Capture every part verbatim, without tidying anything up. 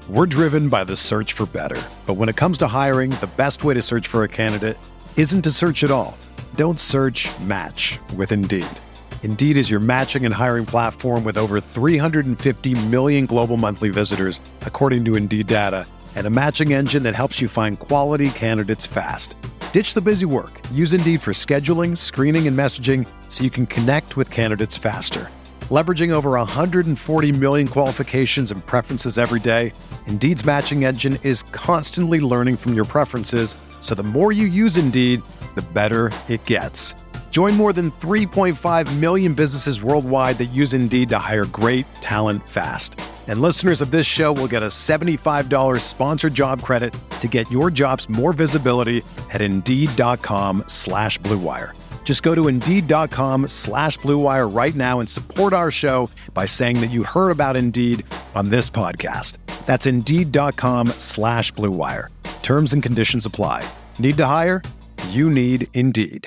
We're driven by the search for better. But when it comes to hiring, the best way to search for a candidate isn't to search at all. Don't search, match with Indeed. Indeed is your matching and hiring platform with over three hundred fifty million global monthly visitors, according to Indeed data, and a matching engine that helps you find quality candidates fast. Ditch the busy work. Use Indeed for scheduling, screening, and messaging so you can connect with candidates faster. Leveraging over one hundred forty million qualifications and preferences every day, Indeed's matching engine is constantly learning from your preferences, so the more you use Indeed, the better it gets. Join more than three point five million businesses worldwide that use Indeed to hire great talent fast. And listeners of this show will get a seventy-five dollars sponsored job credit to get your jobs more visibility at Indeed.com slash Blue Wire. Just go to Indeed.com slash Blue Wire right now and support our show by saying that you heard about Indeed on this podcast. That's Indeed.com slash Blue Wire. Terms and conditions apply. Need to hire? You need Indeed.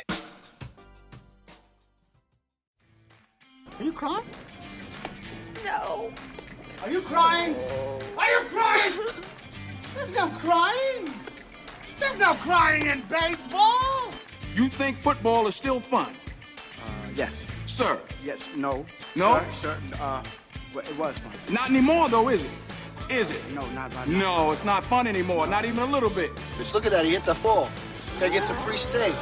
Are you crying? No. Are you crying? Are you crying? There's no crying. There's no crying in baseball. You think football is still fun? Uh, yes. Sir? Yes. No. No? Sir, sir, uh, well, it was fun. Not anymore, though, is it? Is it? No, not right No, now. it's not fun anymore. Not even a little bit. Bitch, look at that. He hit the fall. Gotta get some free steak.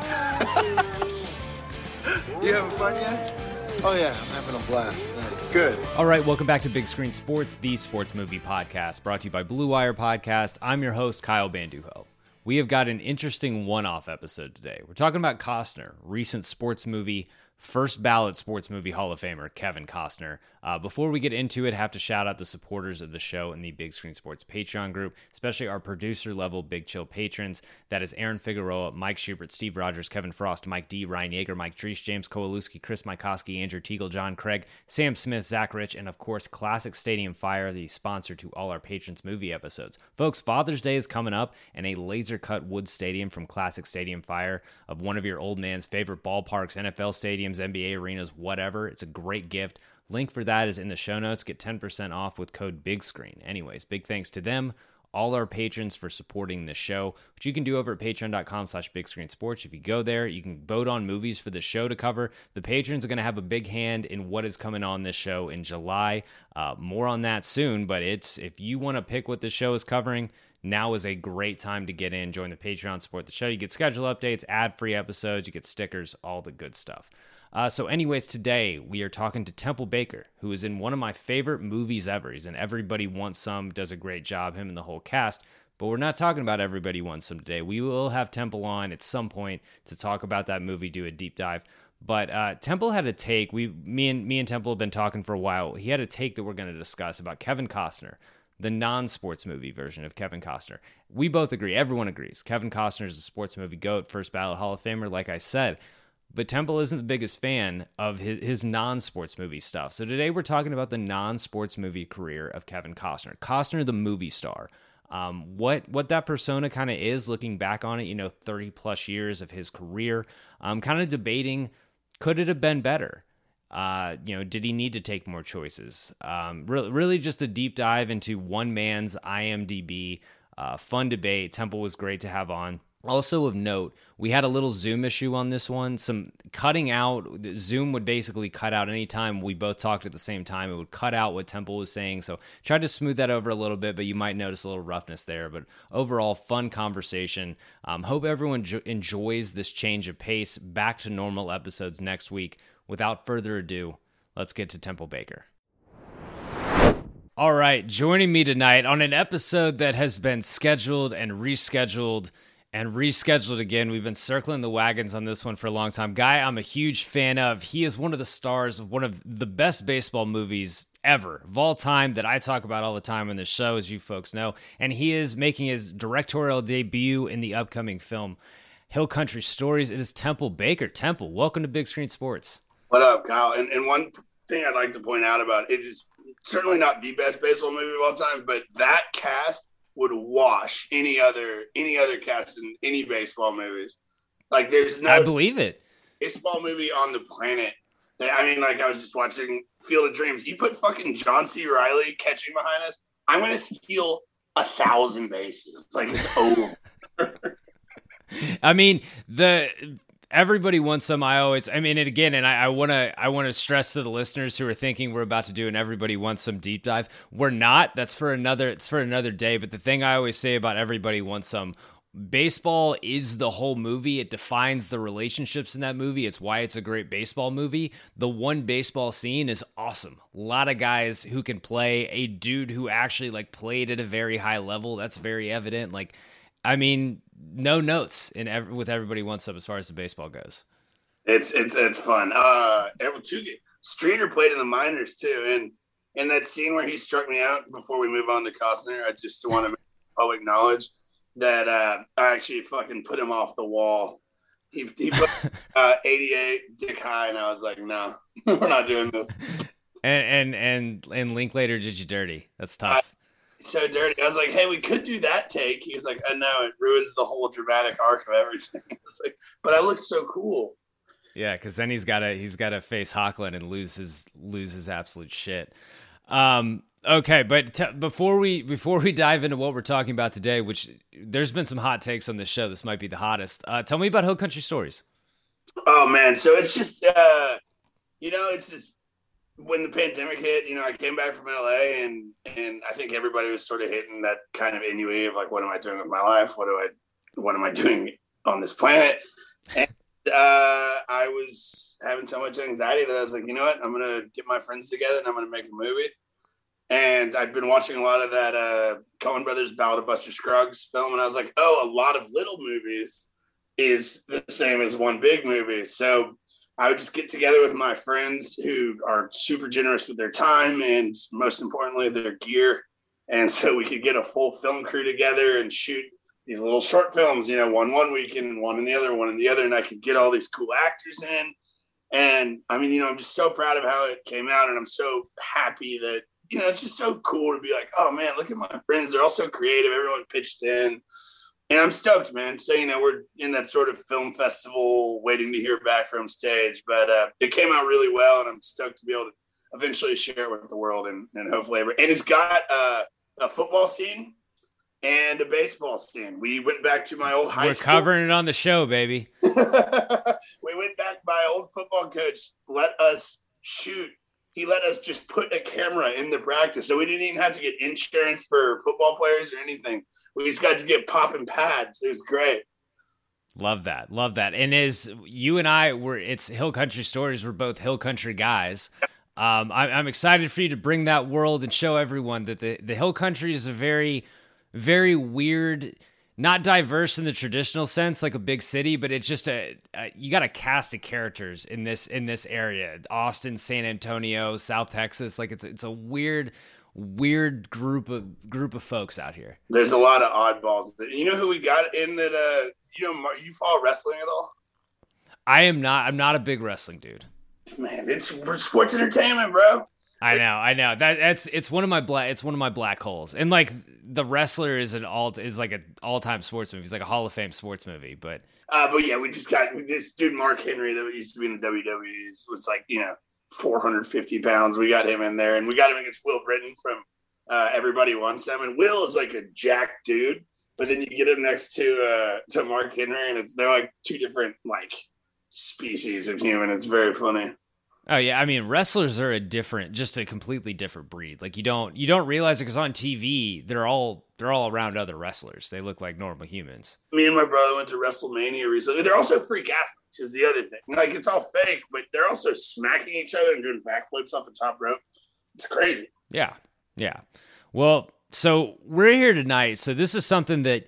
You having fun yet? Oh, yeah. I'm having a blast. Thanks. Good. All right, welcome back to Big Screen Sports, the sports movie podcast, brought to you by Blue Wire Podcast. I'm your host, Kyle Banduho. We have got an interesting one-off episode today. We're talking about Costner, recent sports movie, first ballot sports movie Hall of Famer, Kevin Costner. Uh, before we get into it, I have to shout out the supporters of the show in the Big Screen Sports Patreon group, especially our producer-level Big Chill patrons. That is Aaron Figueroa, Mike Schubert, Steve Rogers, Kevin Frost, Mike D, Ryan Yeager, Mike Drees, James Kowalewski, Chris Mikoski, Andrew Teagle, John Craig, Sam Smith, Zach Rich, and of course, Classic Stadium Fire, the sponsor to all our patrons' movie episodes. Folks, Father's Day is coming up, and a laser-cut wood stadium from Classic Stadium Fire of one of your old man's favorite ballparks, N F L stadiums, N B A arenas, whatever. It's a great gift. Link for that is in the show notes. Get ten percent off with code BIGSCREEN. Anyways, big thanks to them, all our patrons, for supporting the show, which you can do over at patreon.com slash bigscreensports. If you go there, you can vote on movies for the show to cover. The patrons are going to have a big hand in what is coming on this show in July. Uh, more on that soon, but it's if you want to pick what the show is covering, now is a great time to get in, join the Patreon, support the show. You get schedule updates, ad-free episodes, you get stickers, all the good stuff. Uh, so anyways, today we are talking to Temple Baker, who is in one of my favorite movies ever. He's in Everybody Wants Some, does a great job, him and the whole cast. But we're not talking about Everybody Wants Some today. We will have Temple on at some point to talk about that movie, do a deep dive. But uh, Temple had a take. We, me and me and Temple have been talking for a while. He had a take that we're going to discuss about Kevin Costner, the non-sports movie version of Kevin Costner. We both agree. Everyone agrees. Kevin Costner is a sports movie GOAT, first ballot Hall of Famer, like I said. But Temple isn't the biggest fan of his, his non-sports movie stuff. So today we're talking about the non-sports movie career of Kevin Costner. Costner, the movie star. Um, what what that persona kind of is, looking back on it, you know, thirty plus years of his career. Um, kind of debating, could it have been better? Uh, you know, did he need to take more choices? Um, re- really just a deep dive into one man's I M D B. Uh, fun debate. Temple was great to have on. Also of note, we had a little Zoom issue on this one. Some cutting out, Zoom would basically cut out anytime we both talked at the same time. It would cut out what Temple was saying. So tried to smooth that over a little bit, but you might notice a little roughness there. But overall, fun conversation. Um, hope everyone jo- enjoys this change of pace. Back to normal episodes next week. Without further ado, let's get to Temple Baker. All right, joining me tonight on an episode that has been scheduled and rescheduled and rescheduled again. We've been circling the wagons on this one for a long time. Guy I'm a huge fan of. He is one of the stars of one of the best baseball movies ever, of all time, that I talk about all the time on this show, as you folks know. And he is making his directorial debut in the upcoming film Hill Country Stories. It is Temple Baker. Temple, welcome to Big Screen Sports. What up, Kyle? And, and one thing I'd like to point out about it is certainly not the best baseball movie of all time, but that cast would wash any other any other cast in any baseball movies. Like, there's no I believe it. baseball movie on the planet that, I mean, like, I was just watching Field of Dreams. You put fucking John C. Reilly catching behind us, I'm going to steal a thousand bases. It's like it's over. I mean, the everybody wants some. I always, I mean, and again, and I want to, I want to stress to the listeners who are thinking we're about to do an everybody wants some deep dive. We're not. That's for another. It's for another day. But the thing I always say about everybody wants some. Baseball is the whole movie. It defines the relationships in that movie. It's why it's a great baseball movie. The one baseball scene is awesome. A lot of guys who can play, a dude who actually like played at a very high level. That's very evident. Like, I mean, no notes in ev- with everybody wants some as far as the baseball goes. It's it's it's fun. Uh, Streeter played in the minors too, and in that scene where he struck me out before we move on to Costner, I just want to make public knowledge that uh, I actually fucking put him off the wall. He he put uh, eighty-eight Dick High, and I was like, no, we're not doing this. And and and and Linklater did you dirty. That's tough. Uh, so dirty. I was like, hey, we could do that take. He was like, I know it ruins the whole dramatic arc of everything. I was like, but I look so cool. Yeah, because then he's got to he's got to face Hochland and lose his lose his absolute shit. Um. Okay, but t- before we before we dive into what we're talking about today, which there's been some hot takes on this show. This might be the hottest. Uh, tell me about Hill Country Stories. Oh man, so it's just uh, you know, it's just when the pandemic hit. You know, I came back from L A and and I think everybody was sort of hitting that kind of ennui of like, what am I doing with my life? What do I what am I doing on this planet? And uh, I was having so much anxiety that I was like, you know what, I'm gonna get my friends together and I'm gonna make a movie. And I'd been watching a lot of that uh, Coen Brothers Ballad of Buster Scruggs film, and I was like, oh, a lot of little movies is the same as one big movie. So I would just get together with my friends who are super generous with their time and, most importantly, their gear. And so we could get a full film crew together and shoot these little short films, you know, one one weekend and one in the other, one in the other, and I could get all these cool actors in. And, I mean, you know, I'm just so proud of how it came out, and I'm so happy that, you know, it's just so cool to be like, oh man, look at my friends. They're all so creative. Everyone pitched in, and I'm stoked, man. So, you know, we're in that sort of film festival waiting to hear back from stage, but uh, it came out really well, and I'm stoked to be able to eventually share it with the world and, and hopefully, every, and it's got uh, a football scene and a baseball scene. We went back to my old high We're school. We're covering it on the show, baby. We went back. My old football coach let us shoot. He let us just put a camera in the practice. So we didn't even have to get insurance for football players or anything. We just got to get popping pads. It was great. Love that. Love that. And as you and I were, it's Hill Country Stories. We're both Hill Country guys. Um, I, I'm excited for you to bring that world and show everyone that the, the Hill Country is a very, very weird, not diverse in the traditional sense, like a big city, but it's just a, a you got a cast of characters in this in this area: Austin, San Antonio, South Texas. Like it's it's a weird, weird group of group of folks out here. There's a lot of oddballs. You know who we got in that? Uh, you know, you follow wrestling at all? I am not. I'm not a big wrestling dude. Man, it's we're sports entertainment, bro. I know, I know that that's it's one of my black it's one of my black holes, and like The Wrestler is an all is like an all time sports movie. It's like a Hall of Fame sports movie, but uh, but yeah, we just got this dude Mark Henry that used to be in the W W E was like you know four hundred fifty pounds. We got him in there, and we got him against Will Britton from uh, Everybody Wants Him, and Will is like a jack dude, but then you get him next to uh, to Mark Henry, and it's they're like two different like species of human. It's very funny. Oh yeah, I mean wrestlers are a different, just a completely different breed. Like you don't you don't realize it because on T V they're all they're all around other wrestlers. They look like normal humans. Me and my brother went to WrestleMania recently. They're also freak athletes is the other thing. Like it's all fake, but they're also smacking each other and doing backflips off the top rope. It's crazy. Yeah, yeah. Well, so we're here tonight. So this is something that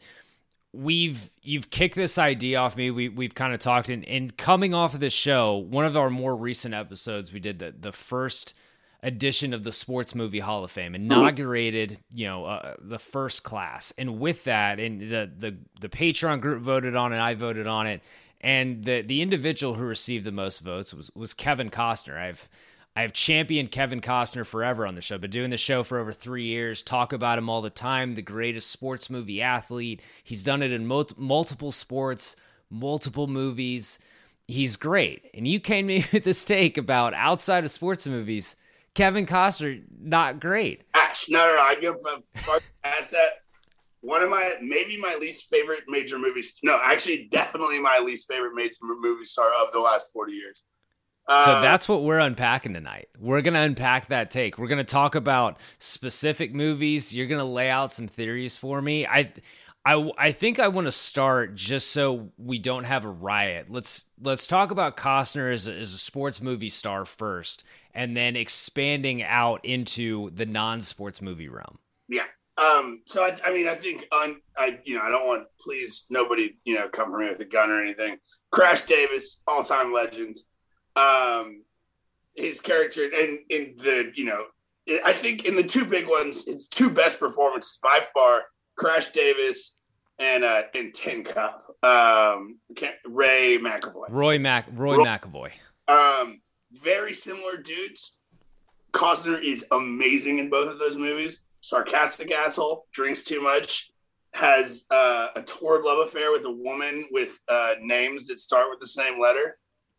we've you've kicked this idea off me. We we've kind of talked and and coming off of this show, one of our more recent episodes, we did the the first edition of the Sports Movie Hall of Fame, inaugurated, you know, uh, the first class, and with that, and the the the Patreon group voted on it, I voted on it, and the the individual who received the most votes was was Kevin Costner. I've I've championed Kevin Costner forever on the show, been doing the show for over three years, talk about him all the time, the greatest sports movie athlete. He's done it in mul- multiple sports, multiple movies. He's great. And you came to me with this take about outside of sports movies, Kevin Costner, not great. I, trash. No, no, no. I go far past that. One of my, maybe my least favorite major movies. No, actually, definitely my least favorite major movie star of the last forty years. Uh, so that's what we're unpacking tonight. We're going to unpack that take. We're going to talk about specific movies. You're going to lay out some theories for me. I I, I think I want to start just so we don't have a riot. Let's let's talk about Costner as a, as a sports movie star first, and then expanding out into the non-sports movie realm. Yeah. Um, so I, I mean, I think on, I, you know, I don't want, please, nobody, you know, come for me with a gun or anything. Crash Davis, all-time legend. Um, his character and in the, you know, I think in the two big ones, his two best performances by far, Crash Davis and uh, and Tin Cup, um, Ray McAvoy, Roy Mac, Roy, Roy McAvoy. Um, very similar dudes. Costner is amazing in both of those movies. Sarcastic asshole, drinks too much, has uh, a torrid love affair with a woman with uh, names that start with the same letter.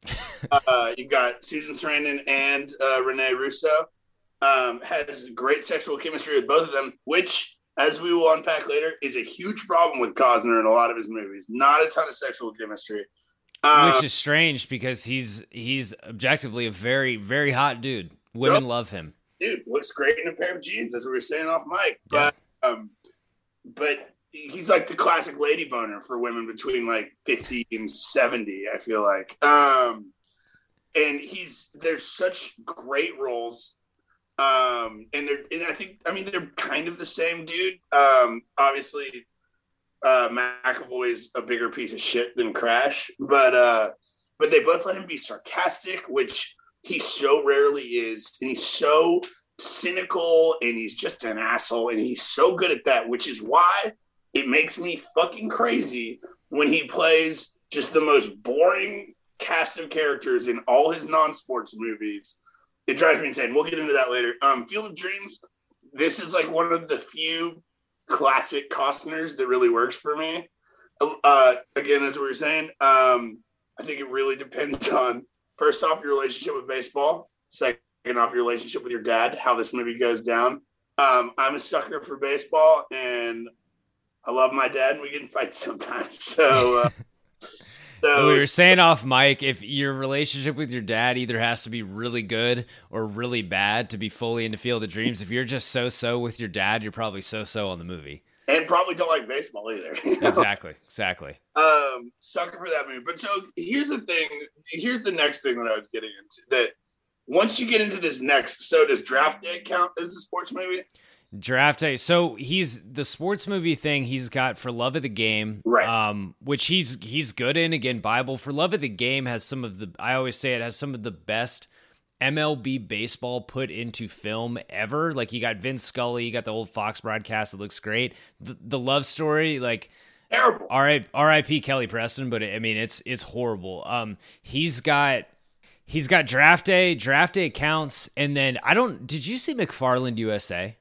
uh, you've got Susan Sarandon and uh, Rene Russo. Um, has great sexual chemistry with both of them, which, as we will unpack later, is a huge problem with Costner in a lot of his movies. Not a ton of sexual chemistry. Um, which is strange because he's he's objectively a very, very hot dude. Women yep. love him. Dude, looks great in a pair of jeans, as we were saying off mic. Yeah. But um, but he's like the classic lady boner for women between like fifty and seventy, I feel like. Um, and he's there's such great roles. Um, and they're and I think I mean they're kind of the same dude. Um, obviously uh McAvoy's a bigger piece of shit than Crash, but uh but they both let him be sarcastic, which he so rarely is, and he's so cynical, and he's just an asshole, and he's so good at that, which is why it makes me fucking crazy when he plays just the most boring cast of characters in all his non-sports movies. It drives me insane. We'll get into that later. Um, Field of Dreams, this is like one of the few classic Costners that really works for me. Uh, again, as we were saying, um, I think it really depends on, first off, your relationship with baseball. Second off, your relationship with your dad, how this movie goes down. Um, I'm a sucker for baseball, and I love my dad, and we get in fights sometimes. So, uh, so we were saying off mic, if your relationship with your dad either has to be really good or really bad to be fully into Field of Dreams, if you're just so-so with your dad, you're probably so-so on the movie. And probably don't like baseball either. You know? Exactly, exactly. Um, sucker for that movie. But so here's the thing. Here's the next thing that I was getting into. That once you get into this next, so does Draft Day count as a sports movie? Draft Day. So he's the sports movie thing he's got For Love of the Game, right? Um, which he's he's good in. Again, Bible. For Love of the Game has some of the. I always say it has some of the best M L B baseball put into film ever. Like, you got Vince Scully, you got the old Fox broadcast. It looks great. The, the love story, like, terrible. R I P Kelly Preston, but I mean, it's it's horrible. Um, he's got he's got Draft Day. Draft Day counts, and then I don't. Did you see McFarland U S A?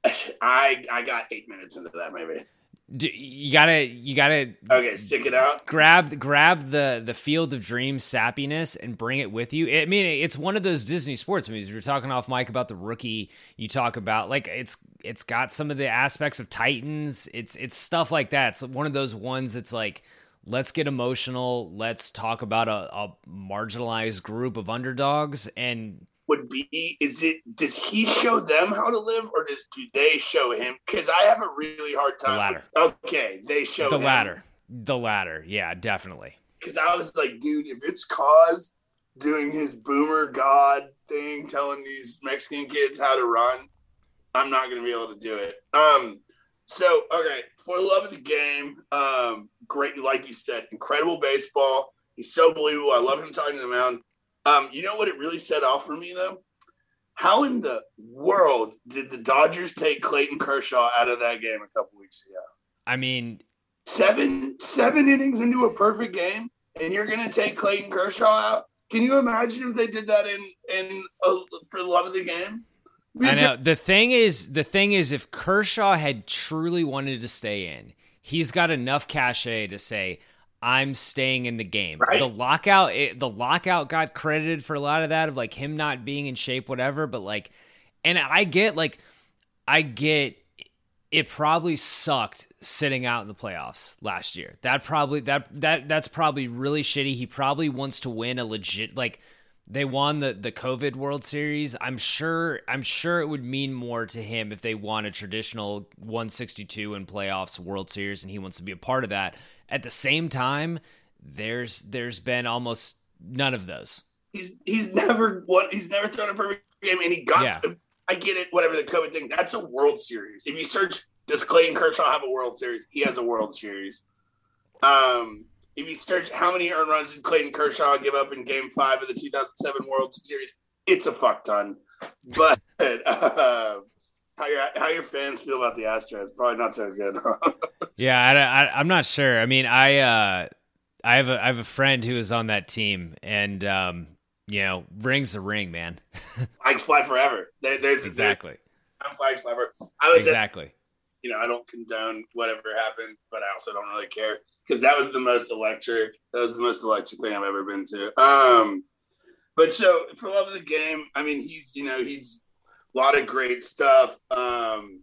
I I got eight minutes into that maybe. Do, you gotta you gotta okay stick it out. Grab grab the the Field of Dreams sappiness and bring it with you. I mean, it's one of those Disney sports movies. We were talking off mic about The Rookie. You talk about like it's it's got some of the aspects of Titans. It's it's stuff like that. It's one of those ones that's like, let's get emotional. Let's talk about a, a marginalized group of underdogs. And would be is it does he show them how to live, or does do they show him? Because I have a really hard time. The latter. With, okay, they show the him. latter. The latter. Yeah, definitely. Because I was like, dude, if it's Cos doing his boomer god thing, telling these Mexican kids how to run, I'm not going to be able to do it. Um. So okay, For the Love of the Game, um, great, like you said, incredible baseball. He's so believable. I love him talking to the mound. Um, you know what it really set off for me, though? How in the world did the Dodgers take Clayton Kershaw out of that game a couple weeks ago? I mean, seven seven innings into a perfect game, and you're going to take Clayton Kershaw out? Can you imagine if they did that in in uh, For the Love of the Game? I know. The thing is, the thing is, if Kershaw had truly wanted to stay in, he's got enough cachet to say, I'm staying in the game. Right. The lockout, it, the lockout got credited for a lot of that, of like him not being in shape, whatever. But like, and I get like, I get it probably sucked sitting out in the playoffs last year. That probably that that that's probably really shitty. He probably wants to win a legit, like, they won the, the COVID World Series. I'm sure I'm sure it would mean more to him if they won a traditional one sixty-two in playoffs World Series, and he wants to be a part of that. At the same time, there's there's been almost none of those. He's he's never won. He's never thrown a perfect game, and he got. Yeah. I get it. Whatever the COVID thing, that's a World Series. If you search, does Clayton Kershaw have a World Series? He has a World Series. Um. If you search how many earned runs did Clayton Kershaw give up in Game Five of the two thousand seven World Series, it's a fuck ton. But uh, how your how your fans feel about the Astros? Probably not so good. yeah, I, I, I'm not sure. I mean, I uh, I have a I have a friend who is on that team, and um, you know, rings a ring, man. Flags fly forever. There, there's exactly. There's, flags fly forever. I was exactly. At, you know, I don't condone whatever happened, but I also don't really care. Because that was the most electric. That was the most electric thing I've ever been to. Um, but so for love of the game, I mean, he's you know he's a lot of great stuff. Um,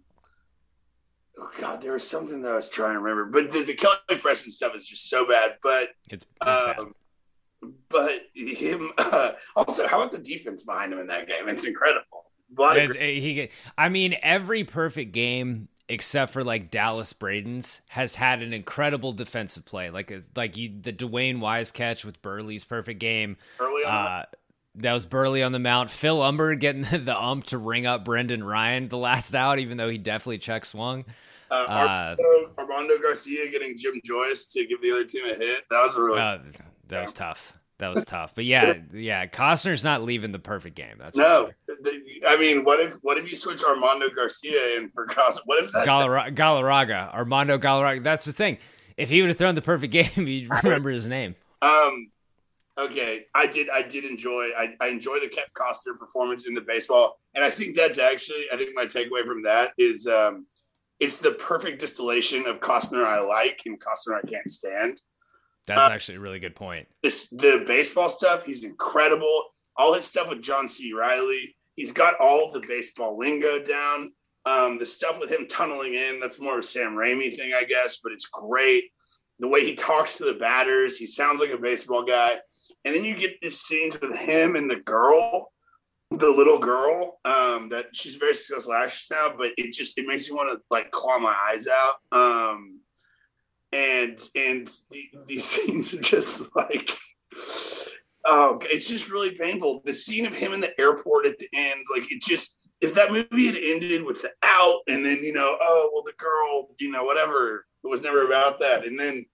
oh God, there was something that I was trying to remember, but the, the Kelly Preston stuff is just so bad. But it's, it's um, but him uh, also, how about the defense behind him in that game? It's incredible. A lot of great- he, I mean, every perfect game, except for like Dallas Braden's, has had an incredible defensive play. Like like you, the Dwayne Wise catch with Burley's perfect game. Early on, uh, that was Burley on the mount. Phil Umber getting the, the ump to ring up Brendan Ryan the last out, even though he definitely check swung. Uh, uh, Armando, Armando Garcia getting Jim Joyce to give the other team a hit. That was a really uh, that was tough. That was tough. But yeah, yeah, Costner's not leaving the perfect game. That's no. Sure. I mean, what if what if you switch Armando Garcia in for Costner? What if that Galarraga, Galarraga, Armando Galarraga? That's the thing. If he would have thrown the perfect game, you'd remember his name. Um. Okay, I did. I did enjoy. I, I enjoy the Kep Costner performance in the baseball, and I think that's actually. I think my takeaway from that is, um, it's the perfect distillation of Costner I like and Costner I can't stand. That's uh, actually a really good point. This the baseball stuff. He's incredible. All his stuff with John C. Riley. He's got all of the baseball lingo down. Um, the stuff with him tunneling in. That's more of a Sam Raimi thing, I guess, but it's great. The way he talks to the batters. He sounds like a baseball guy. And then you get these scenes with him and the girl, the little girl, um, that she's very successful actress now, but it just, it makes you want to like claw my eyes out. Um, and, and the, these scenes are just like, oh, it's just really painful. The scene of him in the airport at the end, like it just, if that movie had ended with the out and then, you know, oh, well, the girl, you know, whatever, it was never about that. And then,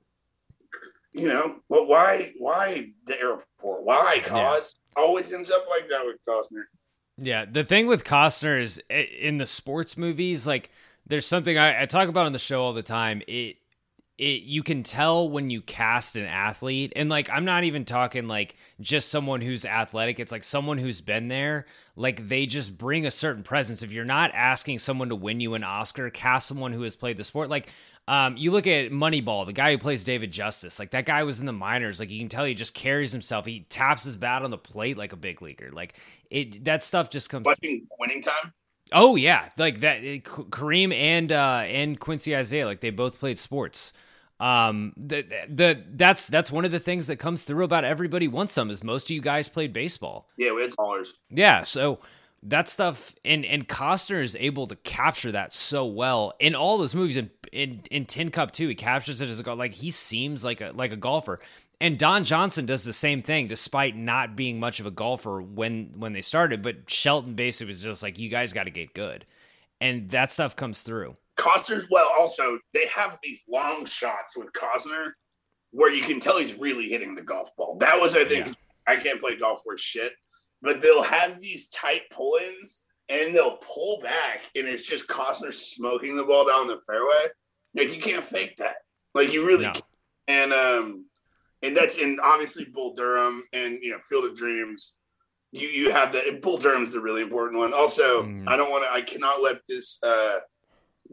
you know, well, why, why the airport? Why? Cause yeah. Always ends up like that with Costner. Yeah, the thing with Costner is in the sports movies, like there's something I, I talk about on the show all the time. It, it, you can tell when you cast an athlete, and like I'm not even talking like just someone who's athletic. It's like someone who's been there. Like they just bring a certain presence. If you're not asking someone to win you an Oscar, cast someone who has played the sport. Like. Um, you look at Moneyball, the guy who plays David Justice, like that guy was in the minors. Like you can tell he just carries himself. He taps his bat on the plate like a big leaguer. Like it, that stuff just comes. Winning, winning time. Oh yeah, like that. It, Kareem and uh, and Quincy Isaiah, like they both played sports. Um, the the that's that's one of the things that comes through about Everybody Wants Some is most of you guys played baseball. Yeah, we had scholars. Yeah, so. That stuff, and, and Costner is able to capture that so well in all those movies. In, in in Tin Cup too, he captures it as a golf. Like he seems like a like a golfer. And Don Johnson does the same thing, despite not being much of a golfer when when they started. But Shelton basically was just like, "You guys got to get good," and that stuff comes through. Costner's well, also they have these long shots with Costner where you can tell he's really hitting the golf ball. That was I think yeah. I can't play golf worth shit. But they'll have these tight pull-ins, and they'll pull back, and it's just Costner smoking the ball down the fairway. Like you can't fake that. Like you really, no. can't. and um, and that's and obviously Bull Durham and you know Field of Dreams. You you have that. Bull Durham's the really important one. Also, mm. I don't want to. I cannot let this uh,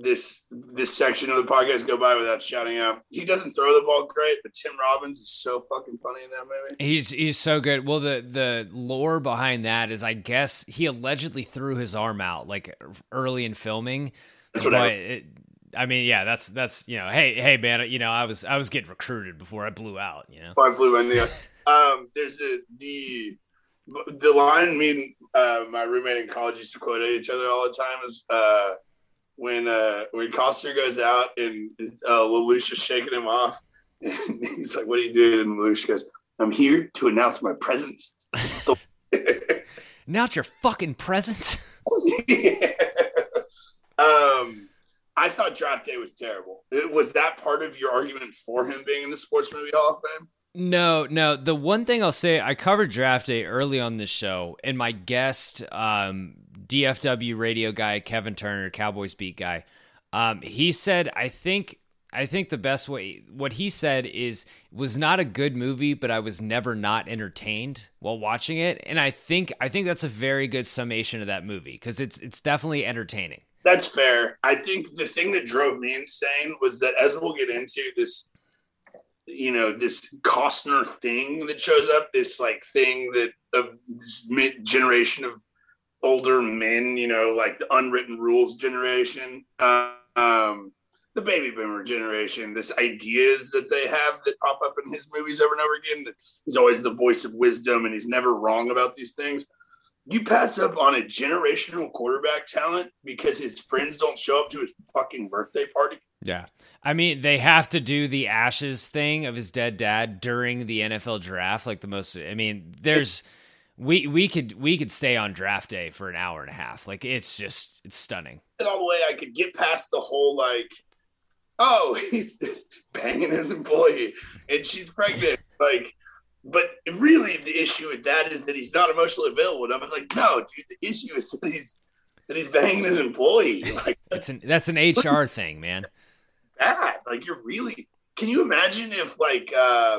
this this section of the podcast go by without shouting out. He doesn't throw the ball great, but Tim Robbins is so fucking funny in that movie. He's he's so good. Well, the the lore behind that is, I guess he allegedly threw his arm out like early in filming. That's what but I, it, I mean, yeah, that's that's you know, hey hey man, you know, I was I was getting recruited before I blew out. You know, I blew in the. Um, there's a the the line me and uh, my roommate in college used to quote at each other all the time is. Uh, When uh, when Costner goes out and uh, Lelouch is shaking him off, and he's like, "What are you doing?" And Lelouch goes, "I'm here to announce my presence." Announce your fucking presence. Yeah. Um, I thought Draft Day was terrible. It, was that part of your argument for him being in the Sports Movie Hall of Fame? No, no. The one thing I'll say, I covered Draft Day early on this show, and my guest, um, D F W radio guy Kevin Turner, Cowboys beat guy, um, he said, I think, I think the best way, what he said is, it was not a good movie, but I was never not entertained while watching it, and I think, I think that's a very good summation of that movie because it's, it's definitely entertaining. That's fair. I think the thing that drove me insane was that, as we'll get into this. You know, this Costner thing that shows up, this like thing that of this mid generation of older men, you know, like the unwritten rules generation, uh, um, the baby boomer generation, this ideas that they have that pop up in his movies over and over again, that he's always the voice of wisdom and he's never wrong about these things. You pass up on a generational quarterback talent because his friends don't show up to his fucking birthday party. Yeah. I mean, they have to do the ashes thing of his dead dad during the N F L draft. Like the most, I mean, there's, we, we could, we could stay on draft day for an hour and a half. Like it's just, it's stunning. And all the way I could get past the whole, like, oh, he's banging his employee and she's pregnant. Like, but really the issue with that is that he's not emotionally available. And I was like, no, dude, the issue is that he's, that he's banging his employee. Like that's an, that's an H R thing, man. Bad. Like you're really, can you imagine if like, uh,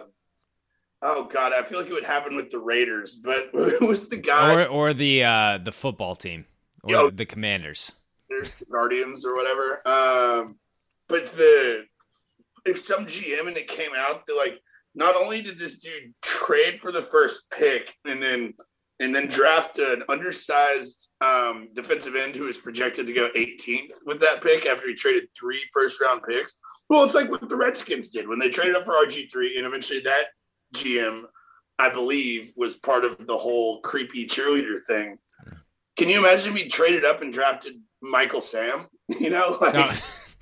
oh God, I feel like it would happen with the Raiders, but who was the guy? Or, or the, uh, the football team or Yo, the Commanders. There's the Guardians or whatever. Um, but the, if some G M and it came out, they're like, not only did this dude trade for the first pick and then and then draft an undersized um, defensive end who is projected to go eighteenth with that pick after he traded three first-round picks. Well, it's like what the Redskins did when they traded up for R G three, and eventually that G M, I believe, was part of the whole creepy cheerleader thing. Can you imagine if he traded up and drafted Michael Sam? You know, like, no.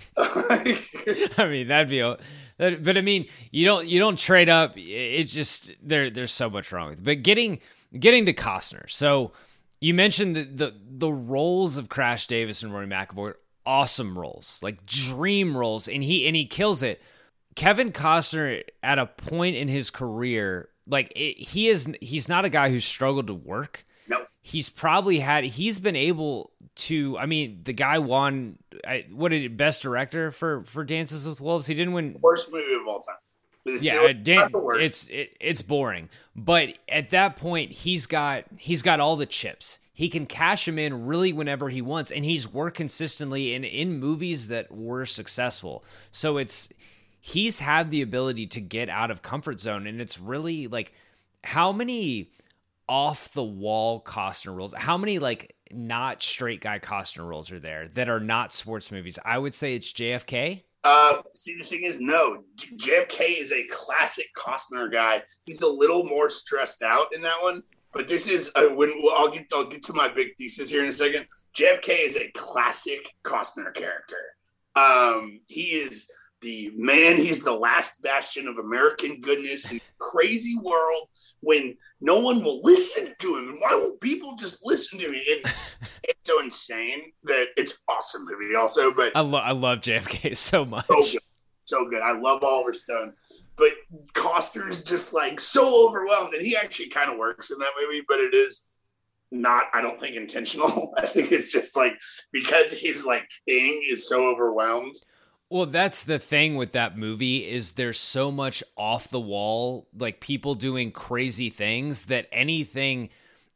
like I mean, that'd be a But I mean, you don't you don't trade up. It's just there. There's so much wrong with it. But getting getting to Costner. So you mentioned the the, the roles of Crash Davis and Rory McAvoy. Awesome roles, like dream roles, and he and he kills it. Kevin Costner at a point in his career, like it, he is, he's not a guy who's struggled to work. No, he's probably had. He's been able to. I mean, the guy won. I, what did it, best director for for Dances with Wolves? He didn't win. Worst movie of all time. It's yeah, still, Dan, the worst. it's it, it's boring. But at that point, he's got he's got all the chips. He can cash him in really whenever he wants, and he's worked consistently in in movies that were successful. So it's he's had the ability to get out of comfort zone, and it's really like how many off the wall Costner roles, how many like not straight guy Costner roles are there that are not sports movies? I would say it's J F K. Uh, see, the thing is, no, J F K is a classic Costner guy. He's a little more stressed out in that one, but this is uh, when well, I'll get I'll get to my big thesis here in a second. J F K is a classic Costner character. Um, he is the man. He's the last bastion of American goodness in a crazy world when no one will listen to him. And why won't people just listen to me? And it's so insane that it's an awesome movie also. But I, lo- I love J F K so much. So good. So good. I love Oliver Stone. But Costner's just like so overwhelmed. And he actually kind of works in that movie, but it is not, I don't think, intentional. I think it's just like because his like thing is so overwhelmed. Well, that's the thing with that movie is there's so much off the wall, like people doing crazy things that anything,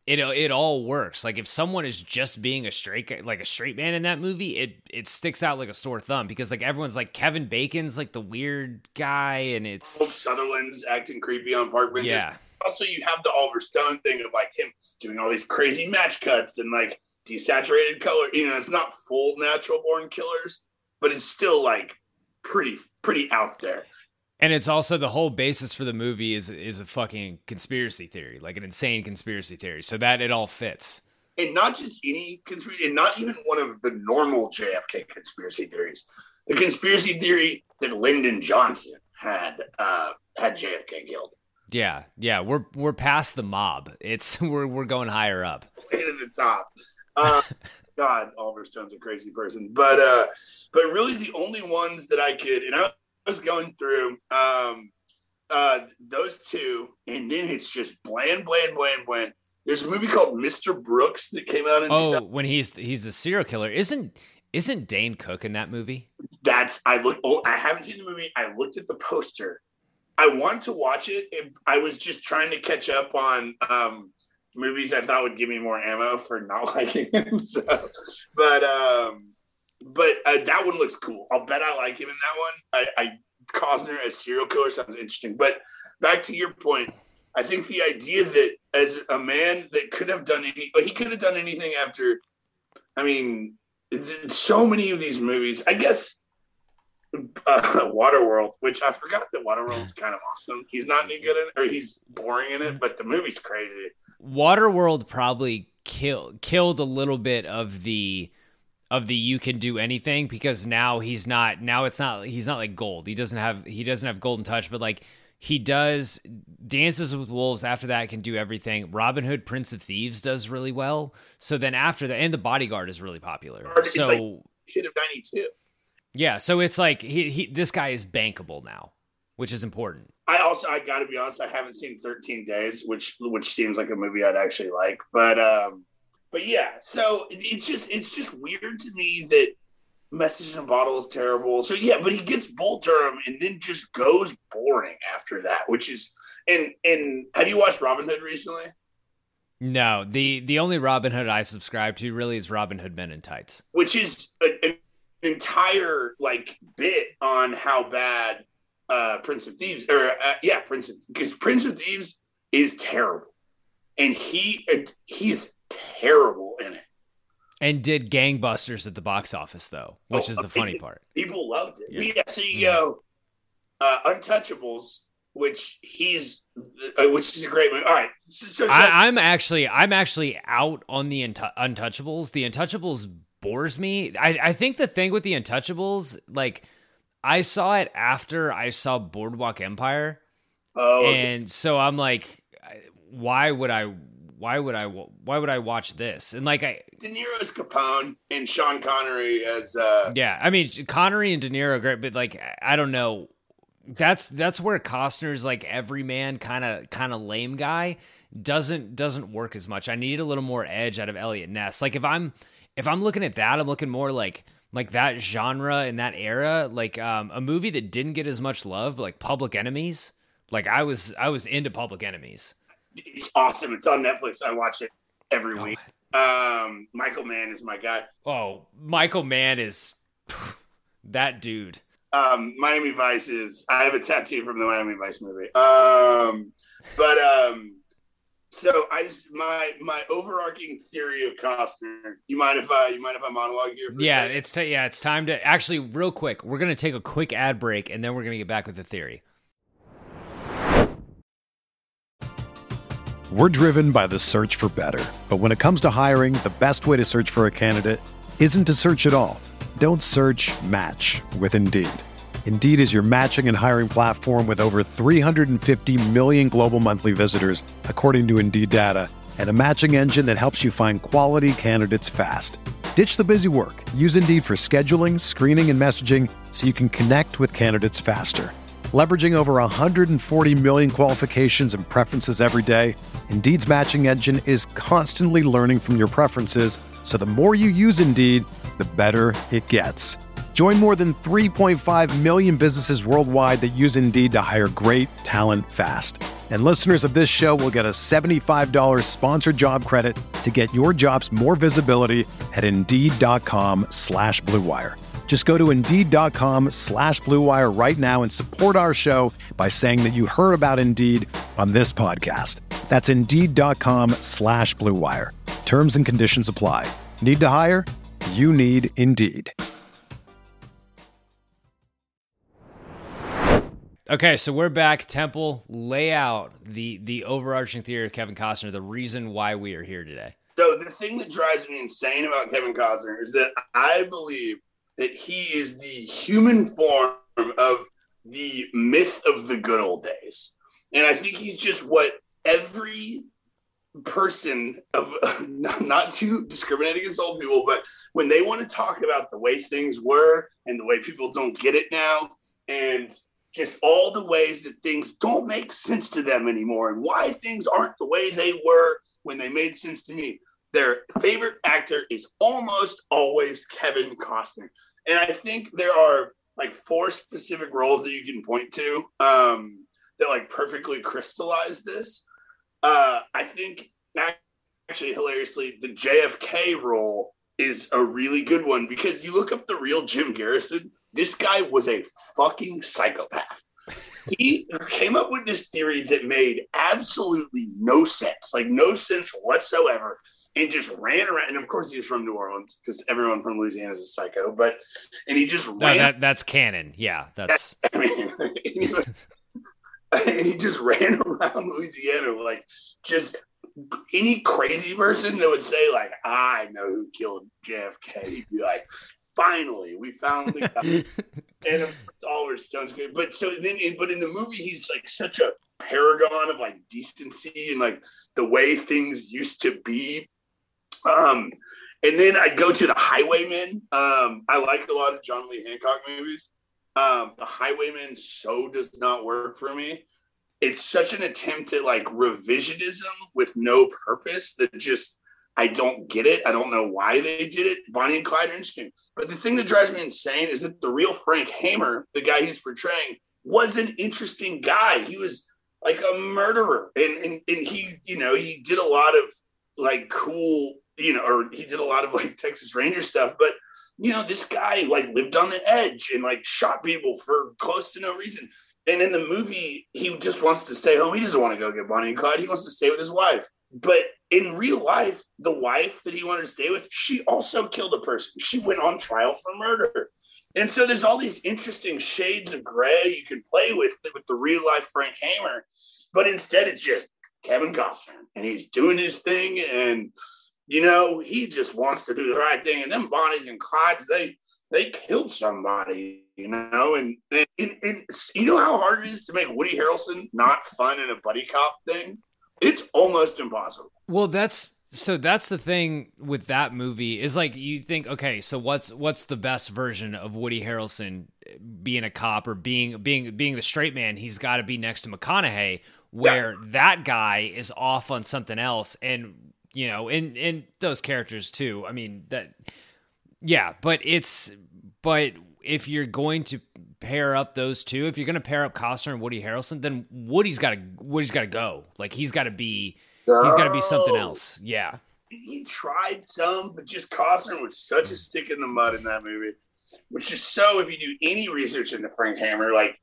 it it all works. Like if someone is just being a straight guy, like a straight man in that movie, it it sticks out like a sore thumb because like everyone's like Kevin Bacon's like the weird guy, and it's Sutherland's acting creepy on park benches. Yeah. Also, you have the Oliver Stone thing of like him doing all these crazy match cuts and like desaturated color. You know, it's not full natural born killers, but it's still like pretty pretty out there. And it's also the whole basis for the movie is is a fucking conspiracy theory, like an insane conspiracy theory. So that it all fits. And not just any conspiracy, and not even one of the normal J F K conspiracy theories. The conspiracy theory that Lyndon Johnson had uh, had J F K killed. Yeah, yeah, we're we're past the mob. It's we're we're going higher up. Way to the top. Uh, God, Oliver Stone's a crazy person, but uh, but really the only ones that I could, and I was going through um, uh, those two, and then it's just bland, bland, bland, bland. There's a movie called Mister Brooks that came out in oh, two thousand. When he's he's a serial killer, isn't isn't Dane Cook in that movie? That's I look. Oh, I haven't seen the movie. I looked at the poster. I want to watch it. it. I was just trying to catch up on um, movies I thought would give me more ammo for not liking him. So, but um, but uh, that one looks cool. I'll bet I like him in that one. I, I Costner as serial killer sounds interesting. But back to your point, I think the idea that as a man that could have done any, he could have done anything after. I mean, so many of these movies. I guess. Uh, Waterworld, which I forgot that Waterworld is kind of awesome. He's not any good in it, or he's boring in it, but the movie's crazy. Waterworld probably killed killed a little bit of the of the you can do anything because now he's not now it's not he's not like Gold. He doesn't have he doesn't have Golden Touch, but like he does Dances with Wolves. After that, can do everything. Robin Hood, Prince of Thieves does really well. So then after that, and The Bodyguard is really popular. It's so. Like hit of ninety-two. Yeah, so it's like he, he this guy is bankable now, which is important. I also I got to be honest, I haven't seen thirteen days, which which seems like a movie I'd actually like. But um, but yeah, so it's just it's just weird to me that Message in a Bottle is terrible. So yeah, but he gets Bull Durham and then just goes boring after that, which is and and have you watched Robin Hood recently? No, the the only Robin Hood I subscribe to really is Robin Hood Men in Tights, which is a, a entire like bit on how bad uh Prince of Thieves or uh, yeah Prince of because Prince of Thieves is terrible and he uh, he is terrible in it and did gangbusters at the box office though, which oh, is the amazing. Funny part. People loved it. Yeah, yeah so you yeah. go uh Untouchables, which he's uh, which is a great movie. All right, so, so, so I, I'm actually I'm actually out on the Untu- Untouchables. The Untouchables bores me. I, I think the thing with the Untouchables, like I saw it after I saw Boardwalk Empire. Oh, okay. And so I'm like, why would I, why would I, why would I watch this? And like I, De Niro as Capone and Sean Connery as, uh, yeah, I mean, Connery and De Niro are great, but like, I don't know. That's, that's where Costner's like everyman kind of, kind of lame guy doesn't, doesn't work as much. I need a little more edge out of Elliot Ness. Like if I'm, If I'm looking at that, I'm looking more like like that genre in that era, like um, a movie that didn't get as much love, but like Public Enemies. Like I was I was into Public Enemies. It's awesome. It's on Netflix. I watch it every week. Oh. Um, Michael Mann is my guy. Oh, Michael Mann is that dude. Um, Miami Vice is. I have a tattoo from the Miami Vice movie. Um, but um. So I just my my overarching theory of Costner. You mind if I you mind if I monologue here? For yeah, a it's t- yeah, it's time to actually real quick. We're gonna take a quick ad break and then we're gonna get back with the theory. We're driven by the search for better, but when it comes to hiring, the best way to search for a candidate isn't to search at all. Don't search. Match with Indeed. Indeed is your matching and hiring platform with over three hundred fifty million global monthly visitors, according to Indeed data, and a matching engine that helps you find quality candidates fast. Ditch the busy work. Use Indeed for scheduling, screening, and messaging so you can connect with candidates faster. Leveraging over one hundred forty million qualifications and preferences every day, Indeed's matching engine is constantly learning from your preferences, so the more you use Indeed, the better it gets. Join more than three point five million businesses worldwide that use Indeed to hire great talent fast. And listeners of this show will get a seventy-five dollars sponsored job credit to get your jobs more visibility at Indeed.com slash Blue Wire. Just go to Indeed.com slash Blue Wire right now and support our show by saying that you heard about Indeed on this podcast. That's Indeed.com slash Blue Wire. Terms and conditions apply. Need to hire? You need Indeed. Okay, so we're back. Temple, lay out the the overarching theory of Kevin Costner, the reason why we are here today. So the thing that drives me insane about Kevin Costner is that I believe that he is the human form of the myth of the good old days. And I think he's just what every person of, not to discriminate against old people, but when they want to talk about the way things were and the way people don't get it now, and just all the ways that things don't make sense to them anymore and why things aren't the way they were when they made sense to me. Their favorite actor is almost always Kevin Costner. And I think there are like four specific roles that you can point to um, that like perfectly crystallize this. Uh, I think actually hilariously, the J F K role is a really good one because you look up the real Jim Garrison, this guy was a fucking psychopath. He came up with this theory that made absolutely no sense, like no sense whatsoever, and just ran around. And of course, he was from New Orleans because everyone from Louisiana is a psycho. But and he just no, ran. That, that's canon. Yeah, that's. I mean, and, he, and he just ran around Louisiana like just any crazy person that would say like, "I know who killed J F K." He'd be like, finally, we found the guy. And of course, Oliver Stone's good. But so then, but in the movie, he's like such a paragon of like decency and like the way things used to be. Um, and then I go to The Highwaymen. Um, I like a lot of John Lee Hancock movies. Um, The Highwaymen so does not work for me. It's such an attempt at like revisionism with no purpose that just, I don't get it. I don't know why they did it. Bonnie and Clyde are interesting. But the thing that drives me insane is that the real Frank Hamer, the guy he's portraying, was an interesting guy. He was like a murderer. And, and, and he, you know, he did a lot of like cool, you know, or he did a lot of like Texas Ranger stuff. But, you know, this guy like lived on the edge and like shot people for close to no reason. And in the movie, he just wants to stay home. He doesn't want to go get Bonnie and Clyde. He wants to stay with his wife. But in real life, the wife that he wanted to stay with, she also killed a person. She went on trial for murder. And so there's all these interesting shades of gray you can play with with the real life Frank Hamer. But instead, it's just Kevin Costner. And he's doing his thing. And, you know, he just wants to do the right thing. And then Bonnies and Clydes, they they killed somebody, you know. And, and, and you know how hard it is to make Woody Harrelson not fun in a buddy cop thing? It's almost impossible. Well, that's so that's the thing with that movie is like you think, okay, so what's what's the best version of Woody Harrelson being a cop or being being being the straight man? He's got to be next to McConaughey, where yeah. that guy is off on something else, and you know, and and those characters too. I mean that, yeah, but it's but if you're going to pair up those two, if you're going to pair up Costner and Woody Harrelson, then Woody's got to Woody's got to go. Like he's got to be no. he's got to be something else. Yeah. He tried some, but just Costner was such a stick in the mud in that movie, which is so, if you do any research into Frank Hamer, like,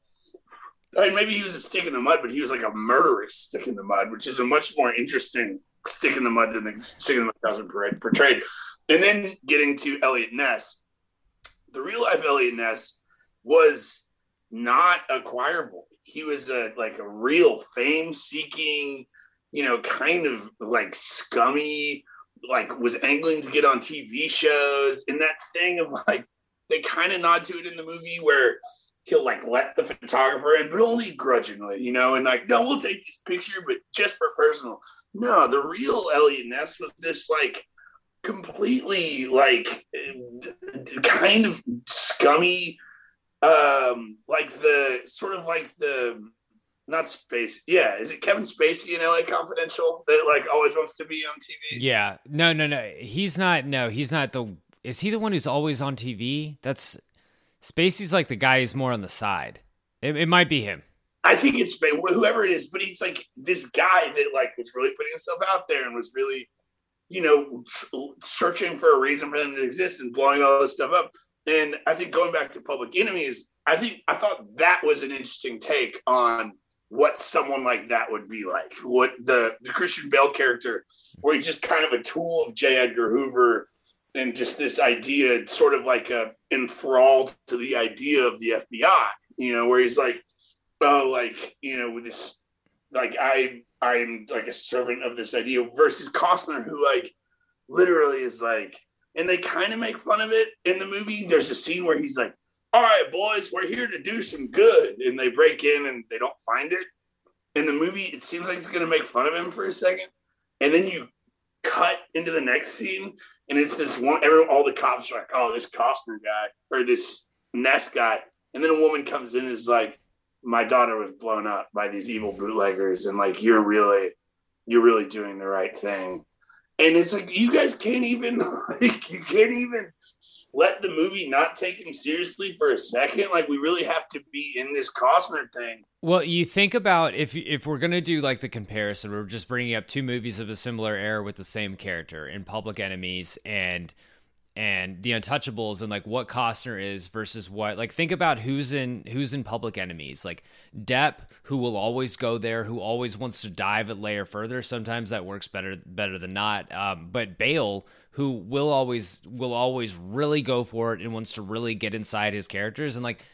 I mean, maybe he was a stick in the mud, but he was like a murderous stick in the mud, which is a much more interesting stick in the mud than the stick in the mud that was portrayed. And then getting to Elliot Ness, the real life Elliot Ness was not a choir boy. He was a like a real fame-seeking, you know, kind of like scummy, like was angling to get on T V shows. And that thing of like, they kind of nod to it in the movie where he'll like let the photographer in, but only grudgingly, you know, and like, no, we'll take this picture, but just for personal. No, the real Elliot Ness was this like completely like kind of scummy, um, like the sort of like the not space. Yeah, is it Kevin Spacey in L A Confidential that like always wants to be on T V? Yeah, no, no, no. He's not. No, he's not the. Is he the one who's always on T V? That's Spacey's like the guy who's more on the side. It, it might be him. I think it's whoever it is, but he's like this guy that like was really putting himself out there and was really, you know, searching for a reason for them to exist and blowing all this stuff up. And I think going back to Public Enemies, I think I thought that was an interesting take on what someone like that would be like. What the, the Christian Bale character, where he's just kind of a tool of J. Edgar Hoover, and just this idea, sort of like a enthralled to the idea of the F B I, you know, where he's like, oh, like, you know, with this, like, I, I'm like a servant of this idea, versus Costner, who like literally is like, and they kind of make fun of it in the movie. There's a scene where he's like, all right, boys, we're here to do some good. And they break in and they don't find it. In the movie, it seems like it's going to make fun of him for a second. And then you cut into the next scene, and it's this one, everyone, all the cops are like, oh, this Costner guy, or this Ness guy. And then a woman comes in and is like, my daughter was blown up by these evil bootleggers, and like, you're really, you're really doing the right thing. And it's like, you guys can't even, like, you can't even let the movie not take him seriously for a second. Like, we really have to be in this Costner thing. Well, you think about if if we're going to do like the comparison, we're just bringing up two movies of a similar era with the same character in Public Enemies and and The Untouchables, and like what Costner is versus what, like, think about who's in who's in Public Enemies. Like Depp, who will always go there, who always wants to dive a layer further. Sometimes that works better better than not. Um, but Bale, who will always will always really go for it and wants to really get inside his characters, and like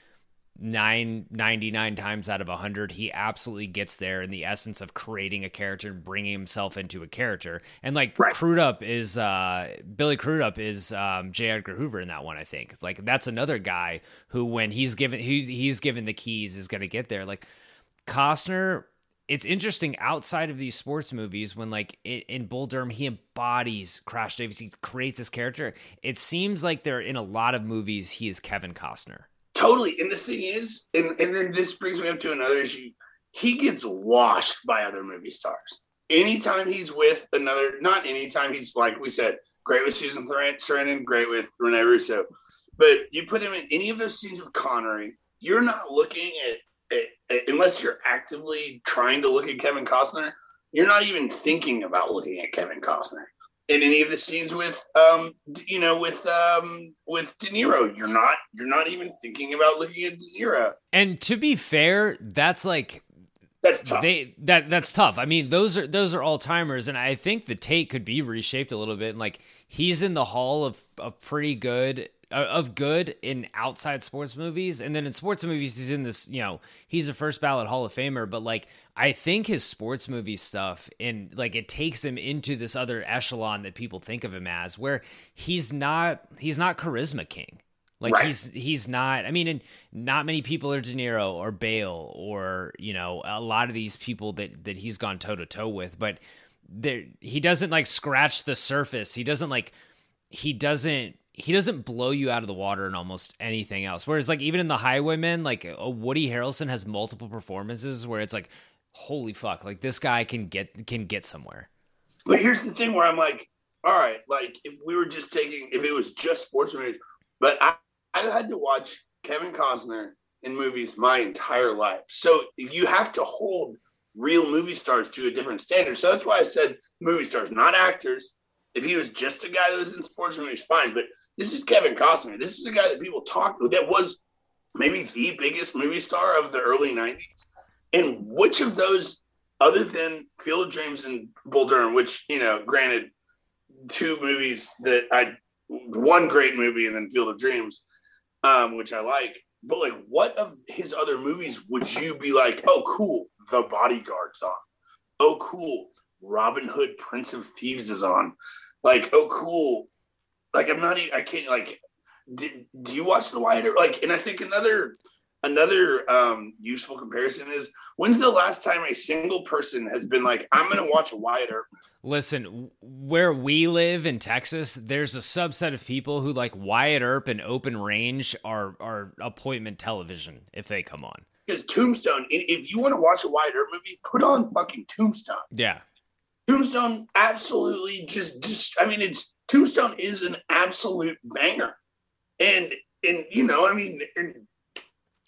nine ninety-nine times out of a hundred, he absolutely gets there in the essence of creating a character and bringing himself into a character. And like right. Crudup is uh Billy Crudup is um J. Edgar Hoover in that one. I think like that's another guy who, when he's given he's he's given the keys, is going to get there. Like Costner, it's interesting outside of these sports movies, when like in, in Bull Durham, he embodies Crash Davis, he creates this character. It seems like they're in a lot of movies he is Kevin Costner. Totally. And the thing is, and, and then this brings me up to another issue. He gets washed by other movie stars. Anytime he's with another, not anytime he's, like we said, great with Susan Sarandon, great with Rene Russo. But you put him in any of those scenes with Connery, you're not looking at, at, at, unless you're actively trying to look at Kevin Costner, you're not even thinking about looking at Kevin Costner. In any of the scenes with, um, you know, with um, with De Niro, you're not you're not even thinking about looking at De Niro. And to be fair, that's like that's tough. They that that's tough. I mean, those are those are all timers, and I think the take could be reshaped a little bit. And like he's in the hall of of pretty good of good in outside sports movies, and then in sports movies he's in this, you know, he's a first ballot Hall of Famer, but like I think his sports movie stuff, and like it takes him into this other echelon that people think of him as, where he's not he's not charisma king. Like right. he's he's not, I mean, and not many people are De Niro or Bale or, you know, a lot of these people that that he's gone toe to toe with, but there he doesn't like scratch the surface. He doesn't like he doesn't He doesn't blow you out of the water in almost anything else. Whereas, like, even in The Highwaymen, like, a Woody Harrelson has multiple performances where it's like, holy fuck, like, this guy can get can get somewhere. But here's the thing where I'm like, all right, like, if we were just taking, if it was just sports movies, but I, I had to watch Kevin Costner in movies my entire life. So you have to hold real movie stars to a different standard. So that's why I said movie stars, not actors. If he was just a guy that was in sports movies, fine. But this is Kevin Costner. This is a guy that people talk to that was maybe the biggest movie star of the early nineties. And which of those, other than Field of Dreams and Bull Durham, which, you know, granted, two movies that I, one great movie and then Field of Dreams, um, which I like. But like, what of his other movies would you be like, oh, cool, The Bodyguard's on. Oh, cool, Robin Hood, Prince of Thieves is on. Like, oh, cool. Like, I'm not even, I can't, like, did, do you watch The Wyatt Earp? Like, and I think another, another um, useful comparison is, when's the last time a single person has been like, I'm going to watch a Wyatt Earp? Listen, where we live in Texas, there's a subset of people who like Wyatt Earp and Open Range are, are appointment television if they come on. Because Tombstone, if you want to watch a Wyatt Earp movie, put on fucking Tombstone. Yeah. Tombstone absolutely just, just, I mean, it's, Tombstone is an absolute banger. And, and, you know, I mean, and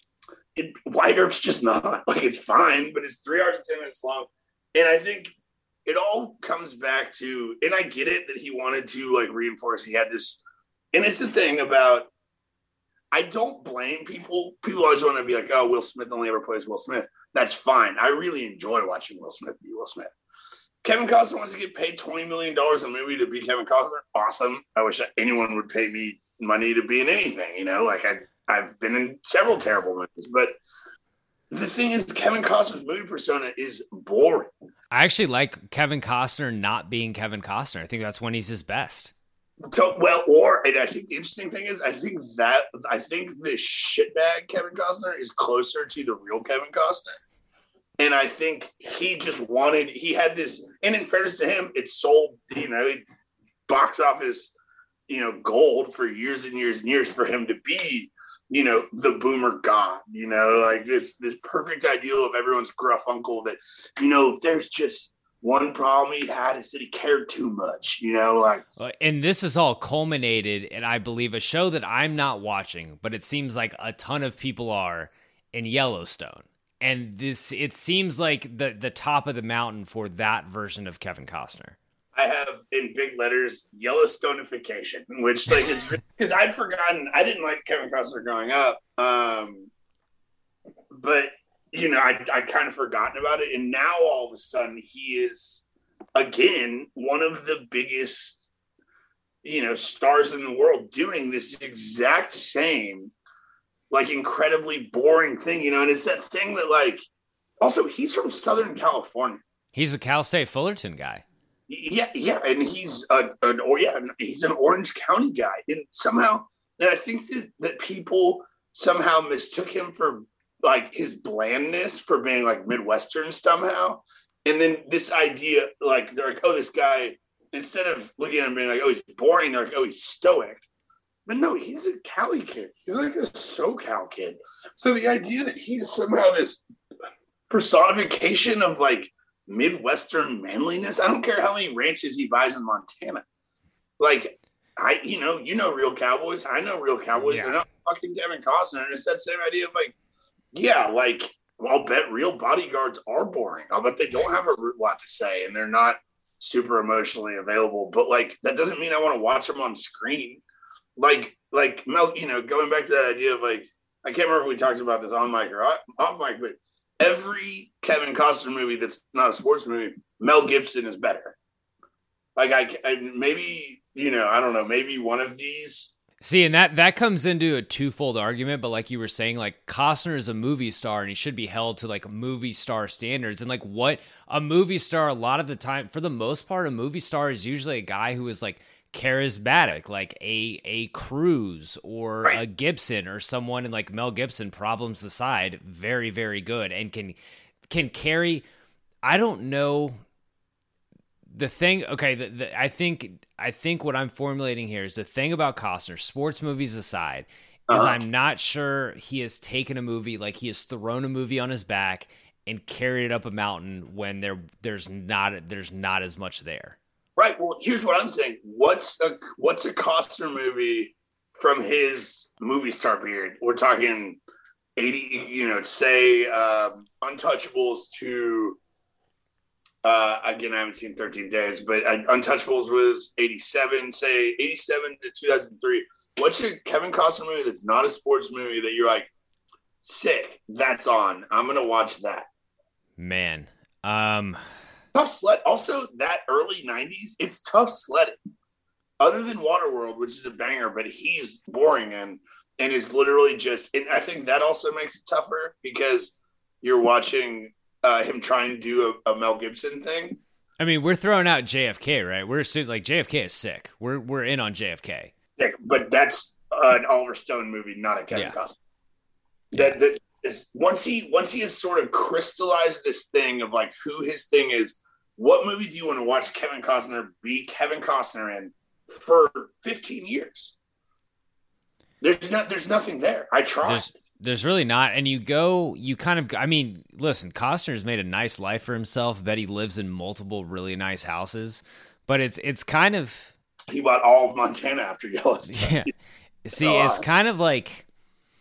it, Wyatt Earp's just not. Like, it's fine, but it's three hours and ten minutes long. And I think it all comes back to, and I get it that he wanted to like reinforce he had this, and it's the thing about, I don't blame people. People always want to be like, oh, Will Smith only ever plays Will Smith. That's fine. I really enjoy watching Will Smith be Will Smith. Kevin Costner wants to get paid twenty million dollars a movie to be Kevin Costner. Awesome. I wish anyone would pay me money to be in anything, you know, like I, I've been in several terrible movies, but the thing is, Kevin Costner's movie persona is boring. I actually like Kevin Costner not being Kevin Costner. I think that's when he's his best. So, well, or, and I think the interesting thing is, I think that, I think the shitbag Kevin Costner is closer to the real Kevin Costner. And I think he just wanted, he had this, and in fairness to him, it sold, you know, box office, you know, gold for years and years and years for him to be, you know, the boomer god, you know, like this, this perfect ideal of everyone's gruff uncle that, you know, if there's just one problem he had is that he cared too much, you know, like. And this is all culminated in, I believe, a show that I'm not watching, but it seems like a ton of people are, in Yellowstone. And this, it seems like the the top of the mountain for that version of Kevin Costner. I have in big letters Yellowstonification, which like is because I'd forgotten. I didn't like Kevin Costner growing up, um, but you know I I kind of forgotten about it, and now all of a sudden he is again one of the biggest, you know, stars in the world doing this exact same, like, incredibly boring thing, you know, and it's that thing that, like, also he's from Southern California. He's a Cal State Fullerton guy. Yeah, yeah, and he's a, an or yeah, he's an Orange County guy, and somehow, and I think that, that people somehow mistook him for like his blandness for being like Midwestern somehow, and then this idea, like they're like, oh, this guy, instead of looking at him being like, oh, he's boring, they're like, oh, he's stoic. But no, he's a Cali kid. He's like a SoCal kid. So the idea that he's somehow this personification of like Midwestern manliness. I don't care how many ranches he buys in Montana. Like, I, you know, you know real cowboys. I know real cowboys. Yeah. They're not fucking Kevin Costner. And it's that same idea of like, yeah, like, well, I'll bet real bodyguards are boring. I'll bet they don't have a lot to say and they're not super emotionally available. But like, that doesn't mean I want to watch them on screen. Like, like Mel, you know, going back to that idea of like, I can't remember if we talked about this on mic or off mic, but every Kevin Costner movie that's not a sports movie, Mel Gibson is better. Like I, I maybe, you know, I don't know, maybe one of these. See, and that, that comes into a twofold argument, but like you were saying, like Costner is a movie star and he should be held to like movie star standards. And like what a movie star, a lot of the time, for the most part, a movie star is usually a guy who is like charismatic, like a a Cruise or right. a Gibson or someone, and like Mel Gibson, problems aside, very, very good and can can carry. I don't know the thing. Okay, the, the, I think I think what I'm formulating here is the thing about Costner, sports movies aside, is uh-huh. I'm not sure he has taken a movie, like he has thrown a movie on his back and carried it up a mountain when there there's not there's not as much there. Right. Well, here's what I'm saying. What's a what's a Costner movie from his movie star period? We're talking eighty, you know, say um, Untouchables to, uh, again, I haven't seen thirteen days, but uh, Untouchables was eighty-seven, say eighty-seven to two thousand three. What's a Kevin Costner movie that's not a sports movie that you're like, sick, that's on, I'm going to watch that? Man. Um... Tough sled. Also, that early nineties, it's tough sledding. Other than Waterworld, which is a banger, but he's boring and and is literally just. And I think that also makes it tougher because you're watching uh, him try and do a, a Mel Gibson thing. I mean, we're throwing out J F K, right? We're assuming like J F K is sick. We're we're in on J F K. Sick, but that's an Oliver Stone movie, not a Kevin yeah. Costner. That that. Is once he once he has sort of crystallized this thing of like who his thing is, what movie do you want to watch Kevin Costner be Kevin Costner in for fifteen years? There's not there's nothing there. I tried. There's, there's really not. And you go, you kind of, I mean, listen, Costner's made a nice life for himself. Bet he lives in multiple really nice houses, but it's it's kind of. He bought all of Montana after Yellowstone. Yeah. See, oh, it's kind of like.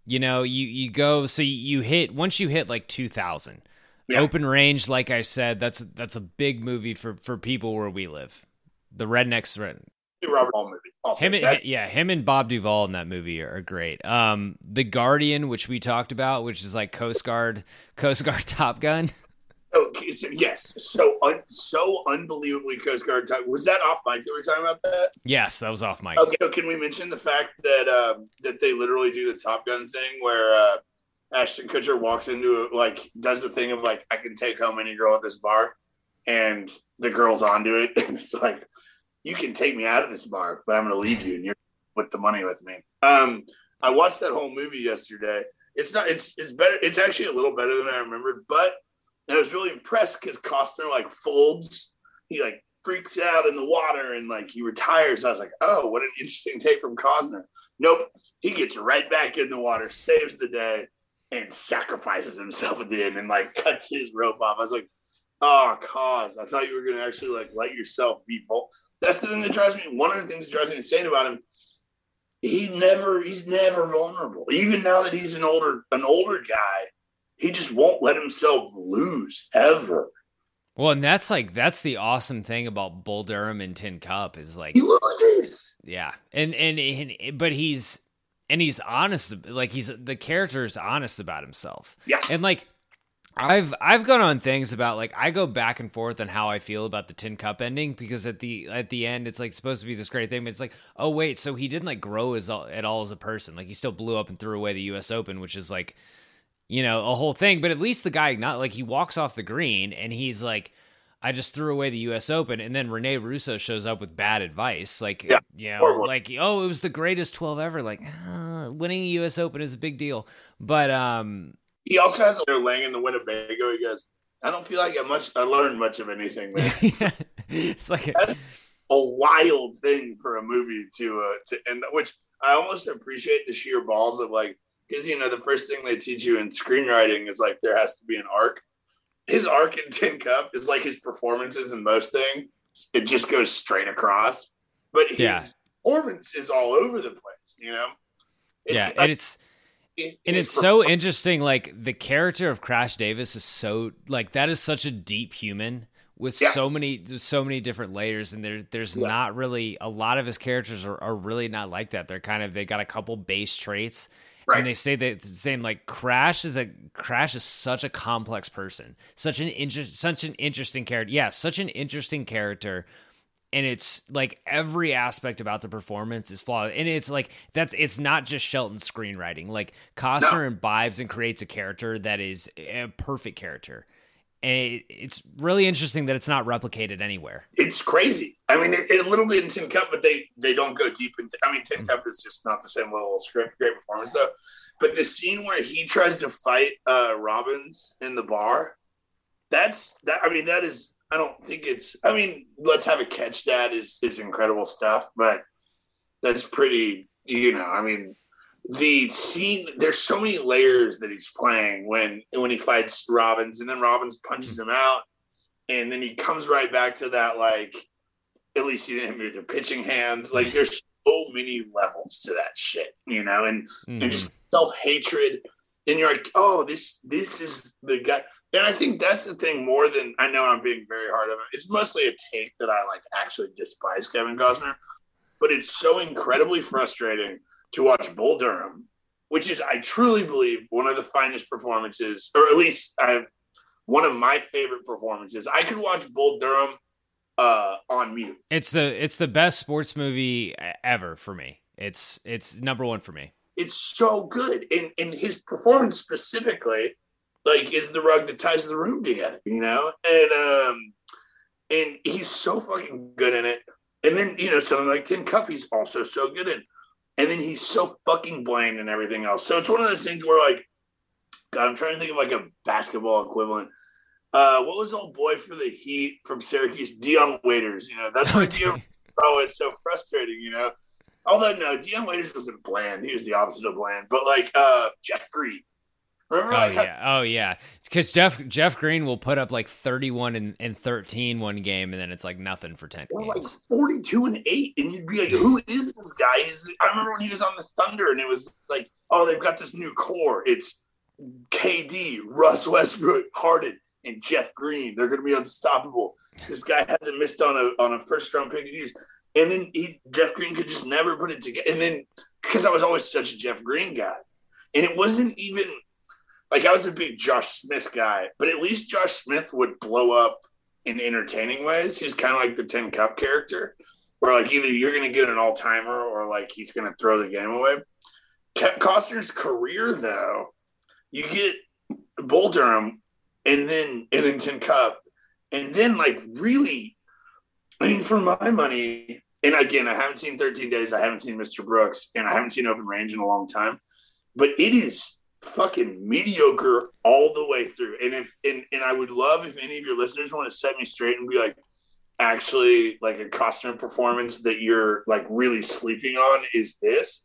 You know, you, you go, so you, you hit, once you hit like two thousand, Yeah. Open Range, like I said, that's that's a big movie for, for people where we live. The rednecks, Robert Hall movie. Also, him, and, that, yeah, him and Bob Duvall in that movie are, are great. Um, The Guardian, which we talked about, which is like Coast Guard, Coast Guard Top Gun. okay, so yes, so un, so unbelievably Coast Guard type. Was that off mic that we were talking about that? Yes, that was off mic. Okay, so can we mention the fact that um, that they literally do the Top Gun thing where uh, Ashton Kutcher walks into it, like does the thing of like I can take home any girl at this bar, and the girl's onto it, and it's like you can take me out of this bar, but I'm going to leave you, and you're with the money with me. Um, I watched that whole movie yesterday. It's not. It's it's better. It's actually a little better than I remembered, but I was really impressed because Costner like folds. He like freaks out in the water and like he retires. I was like, oh, what an interesting take from Costner. Nope, he gets right back in the water, saves the day, and sacrifices himself at the end and like cuts his rope off. I was like, oh, Cos, I thought you were going to actually like let yourself be vul- That's the thing that drives me. One of the things that drives me insane about him, he never, he's never vulnerable. Even now that he's an older, an older guy, he just won't let himself lose ever. Well, and that's like, that's the awesome thing about Bull Durham and Tin Cup is like, He loses. yeah. And, and, and, but he's, and he's honest, like he's, the character's honest about himself. Yeah. And like, I've I've gone on things about like I go back and forth on how I feel about the Tin Cup ending because at the at the end it's like supposed to be this great thing, but it's like, oh wait, so he didn't like grow as at all as a person. Like he still blew up and threw away the U S Open, which is like, you know, a whole thing. But at least the guy not like he walks off the green and he's like, I just threw away the U S Open, and then Rene Russo shows up with bad advice, like yeah. you know, like oh it was the greatest twelve ever. Like uh, winning a U S Open is a big deal, but um. He also has a laying in the Winnebago. He goes, I don't feel like I much. I learned much of anything, man. yeah. It's like a, that's a wild thing for a movie to uh, to end. Which I almost appreciate the sheer balls of like because you know the first thing they teach you in screenwriting is like there has to be an arc. His arc in Tin Cup is like his performances in most things. It just goes straight across, but his yeah. performance is all over the place. You know. It's, yeah, and it's. And it's so interesting, like, the character of Crash Davis is so, like, that is such a deep human with yeah. so many so many different layers, and there there's yeah. not really, a lot of his characters are, are really not like that. They're kind of, they got a couple base traits, right. And they say that it's the same, like, Crash is a, Crash is such a complex person, such an, inter- such an interesting character. Yeah, such an interesting character. And it's like every aspect about the performance is flawed. And it's like, that's, it's not just Shelton's screenwriting. Like Costner no. imbibes and creates a character that is a perfect character. And it, it's really interesting that it's not replicated anywhere. It's crazy. I mean, it, it, a little bit in Tin Cup, but they, they don't go deep into, I mean, Tin Cup is just not the same level of script, great performance though. But the scene where he tries to fight uh, Robbins in the bar, that's, that. I mean, that is, I don't think it's, I mean, Let's Have a Catch Dad is, is incredible stuff, but that's pretty, you know, I mean, the scene, there's so many layers that he's playing when, when he fights Robbins and then Robbins punches him out. And then he comes right back to that, like, at least he didn't hit the pitching hands. Like there's so many levels to that shit, you know, and, mm-hmm. and just self-hatred. And you're like, oh, this, this is the guy. And I think that's the thing more than I know I'm being very hard on it. It's mostly a take that I like actually despise Kevin Costner, but it's so incredibly frustrating to watch Bull Durham, which is, I truly believe, one of the finest performances, or at least I, one of my favorite performances. I could watch Bull Durham uh, on mute. It's the it's the best sports movie ever for me. It's it's number one for me. It's so good, and and his performance specifically. Like, is the rug that ties the room together, you know? And um, and he's so fucking good in it. And then, you know, something like Tin Cup, he's also so good in. And then he's so fucking bland and everything else. So it's one of those things where, like, God, I'm trying to think of, like, a basketball equivalent. Uh, what was the old boy for the Heat from Syracuse? Dion Waiters, you know? That's what Dion, oh, it's so frustrating, you know? Although, no, Dion Waiters wasn't bland. He was the opposite of bland. But, like, uh, Jeff Green. Remember? Oh like how- yeah, oh yeah. Because Jeff Jeff Green will put up like thirty-one and, and thirteen one game, and then it's like nothing for ten or games. like forty-two and eight, and you'd be like, "Who is this guy?" He's, I remember when he was on the Thunder, and it was like, "Oh, they've got this new core. It's K D, Russ Westbrook, Harden, and Jeff Green. They're going to be unstoppable. This guy hasn't missed on a on a first round pick of years." And then he, Jeff Green could just never put it together. And then because I was always such a Jeff Green guy, and it wasn't even like I was a big Josh Smith guy, but at least Josh Smith would blow up in entertaining ways. He's kind of like the Tin Cup character, where like either you're going to get an all timer or like he's going to throw the game away. Costner's career, though, you get Bull Durham, and then and then Tin Cup, and then like really, I mean, for my money, and again, I haven't seen thirteen Days, I haven't seen Mister Brooks, and I haven't seen Open Range in a long time, but it is fucking mediocre all the way through. And if and, and I would love if any of your listeners want to set me straight and be like, actually, like a Costner performance that you're like really sleeping on is this,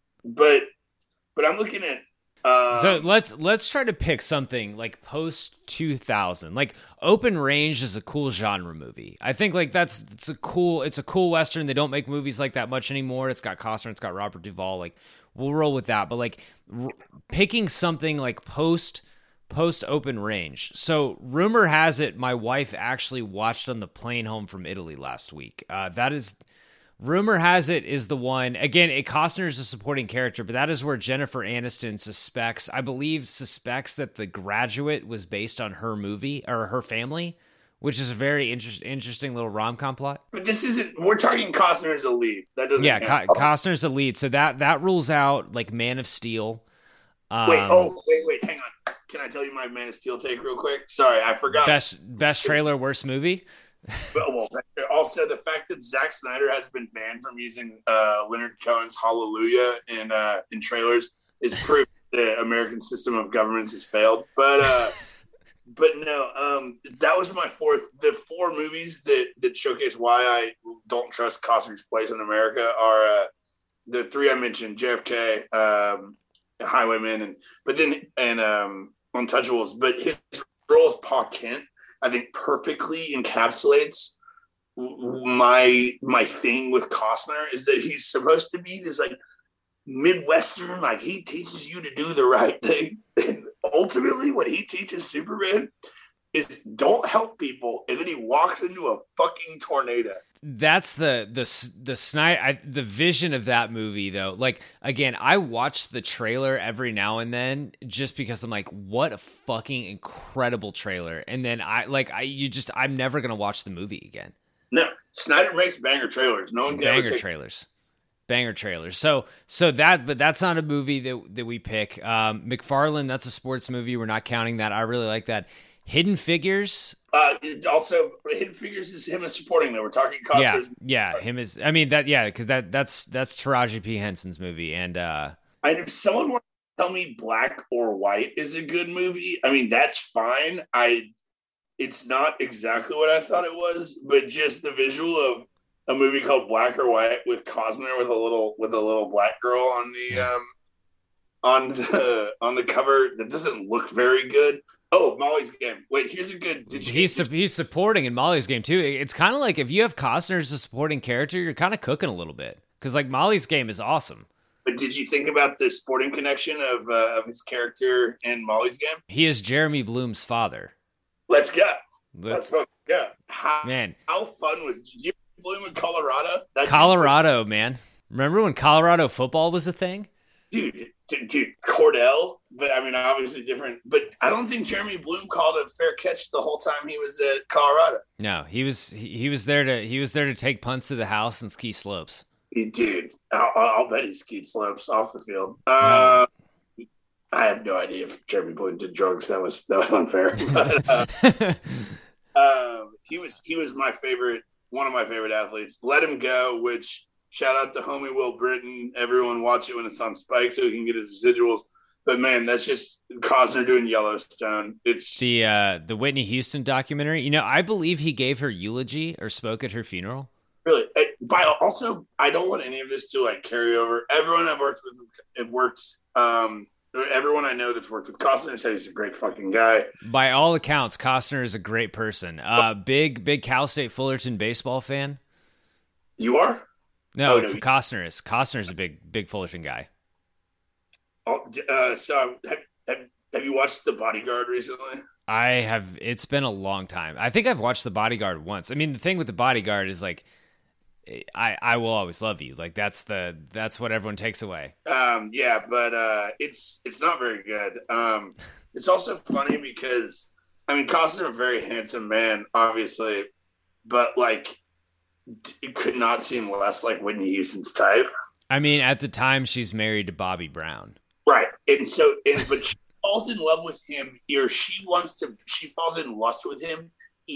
but but I'm looking at. Um, so let's let's try to pick something like post two thousand. Like Open Range is a cool genre movie. I think like that's it's a cool it's a cool western. They don't make movies like that much anymore. It's got Costner, it's got Robert Duvall. Like we'll roll with that. But like r- picking something like post post Open Range. So rumor has it my wife actually watched on the plane home from Italy last week. Uh, that is. Rumor has it is the one, again, it, Costner is a supporting character, but that is where Jennifer Aniston suspects, I believe suspects that The Graduate was based on her movie, or her family, which is a very inter- interesting little rom-com plot. But this isn't, we're talking Costner as a lead. That doesn't Yeah, Co- Costner's a lead, so that, that rules out, like, Man of Steel. Um, wait, oh, wait, wait, hang on. Can I tell you my Man of Steel take real quick? Sorry, I forgot. Best, best trailer, worst movie? But, well, also the fact that Zack Snyder has been banned from using uh, Leonard Cohen's Hallelujah in uh, in trailers is proof the American system of governments has failed. But uh, but no, um, that was my fourth. The four movies that that showcase why I don't trust Costner's place in America are uh, the three I mentioned: J F K, um, Highwaymen, and but then and um, Untouchables. But his role as Pa Kent, I think, perfectly encapsulates my my thing with Costner is that he's supposed to be this like Midwestern, like he teaches you to do the right thing. And ultimately what he teaches Superman is don't help people, and then he walks into a fucking tornado. That's the the the Snyder I, the vision of that movie though. Like again, I watch the trailer every now and then just because I'm like, what a fucking incredible trailer. And then I like I you just I'm never gonna watch the movie again. No, Snyder makes banger trailers. No one can banger ever take- trailers. Banger trailers. So so that but that's not a movie that that we pick. Um, McFarlane, that's a sports movie. We're not counting that. I really like that. Hidden Figures. Uh, also, Hidden Figures is him as supporting though. We're talking Costner's. Yeah, yeah, him as. I mean that. Yeah, because that that's that's Taraji P Henson's movie, and uh, And if someone wants to tell me Black or White is a good movie, I mean that's fine. I, it's not exactly what I thought it was, but just the visual of a movie called Black or White with Costner with a little with a little black girl on the um on the on the cover that doesn't look very good. Oh, Molly's Game. Wait, here's a good. Did you, he's he's supporting in Molly's Game too. It's kind of like if you have Costner as a supporting character, you're kind of cooking a little bit because like Molly's Game is awesome. But did you think about the sporting connection of uh, of his character in Molly's Game? He is Jeremy Bloom's father. Let's go. Let's go. Yeah. How, man, how fun was Jeremy Bloom in Colorado? That Colorado, man. Remember when Colorado football was a thing? Dude, dude, dude, Cordell, but I mean, obviously different. But I don't think Jeremy Bloom called a fair catch the whole time he was at Colorado. No, he was he, he was there to he was there to take punts to the house and ski slopes. Dude, I'll, I'll bet he skied slopes off the field. Uh, no. I have no idea if Jeremy Bloom did drugs. That was that was unfair. But, uh, um, he was he was my favorite, one of my favorite athletes. Let Him Go, which. Shout out to homie Will Britton. Everyone watch it when it's on Spike so he can get his residuals. But man, that's just Costner doing Yellowstone. It's the uh, the Whitney Houston documentary. You know, I believe he gave her eulogy or spoke at her funeral. Really, by also, I don't want any of this to like carry over. Everyone I've worked with have worked um, everyone I know that's worked with Costner said he's a great fucking guy. By all accounts, Costner is a great person. Uh, big, big Cal State Fullerton baseball fan. You are? No, Oh, no. Costner is. Costner's a big, big Fullerton guy. Oh, uh, so have, have, have you watched The Bodyguard recently? I have. It's been a long time. I think I've watched The Bodyguard once. I mean, the thing with The Bodyguard is like, I I will always love you. Like that's the that's what everyone takes away. Um, yeah, but uh, it's it's not very good. Um, it's also funny because I mean Costner, a very handsome man, obviously, but like it could not seem less like Whitney Houston's type. I mean, at the time, she's married to Bobby Brown, right? And so, and, but she falls in love with him, or she wants to. She falls in lust with him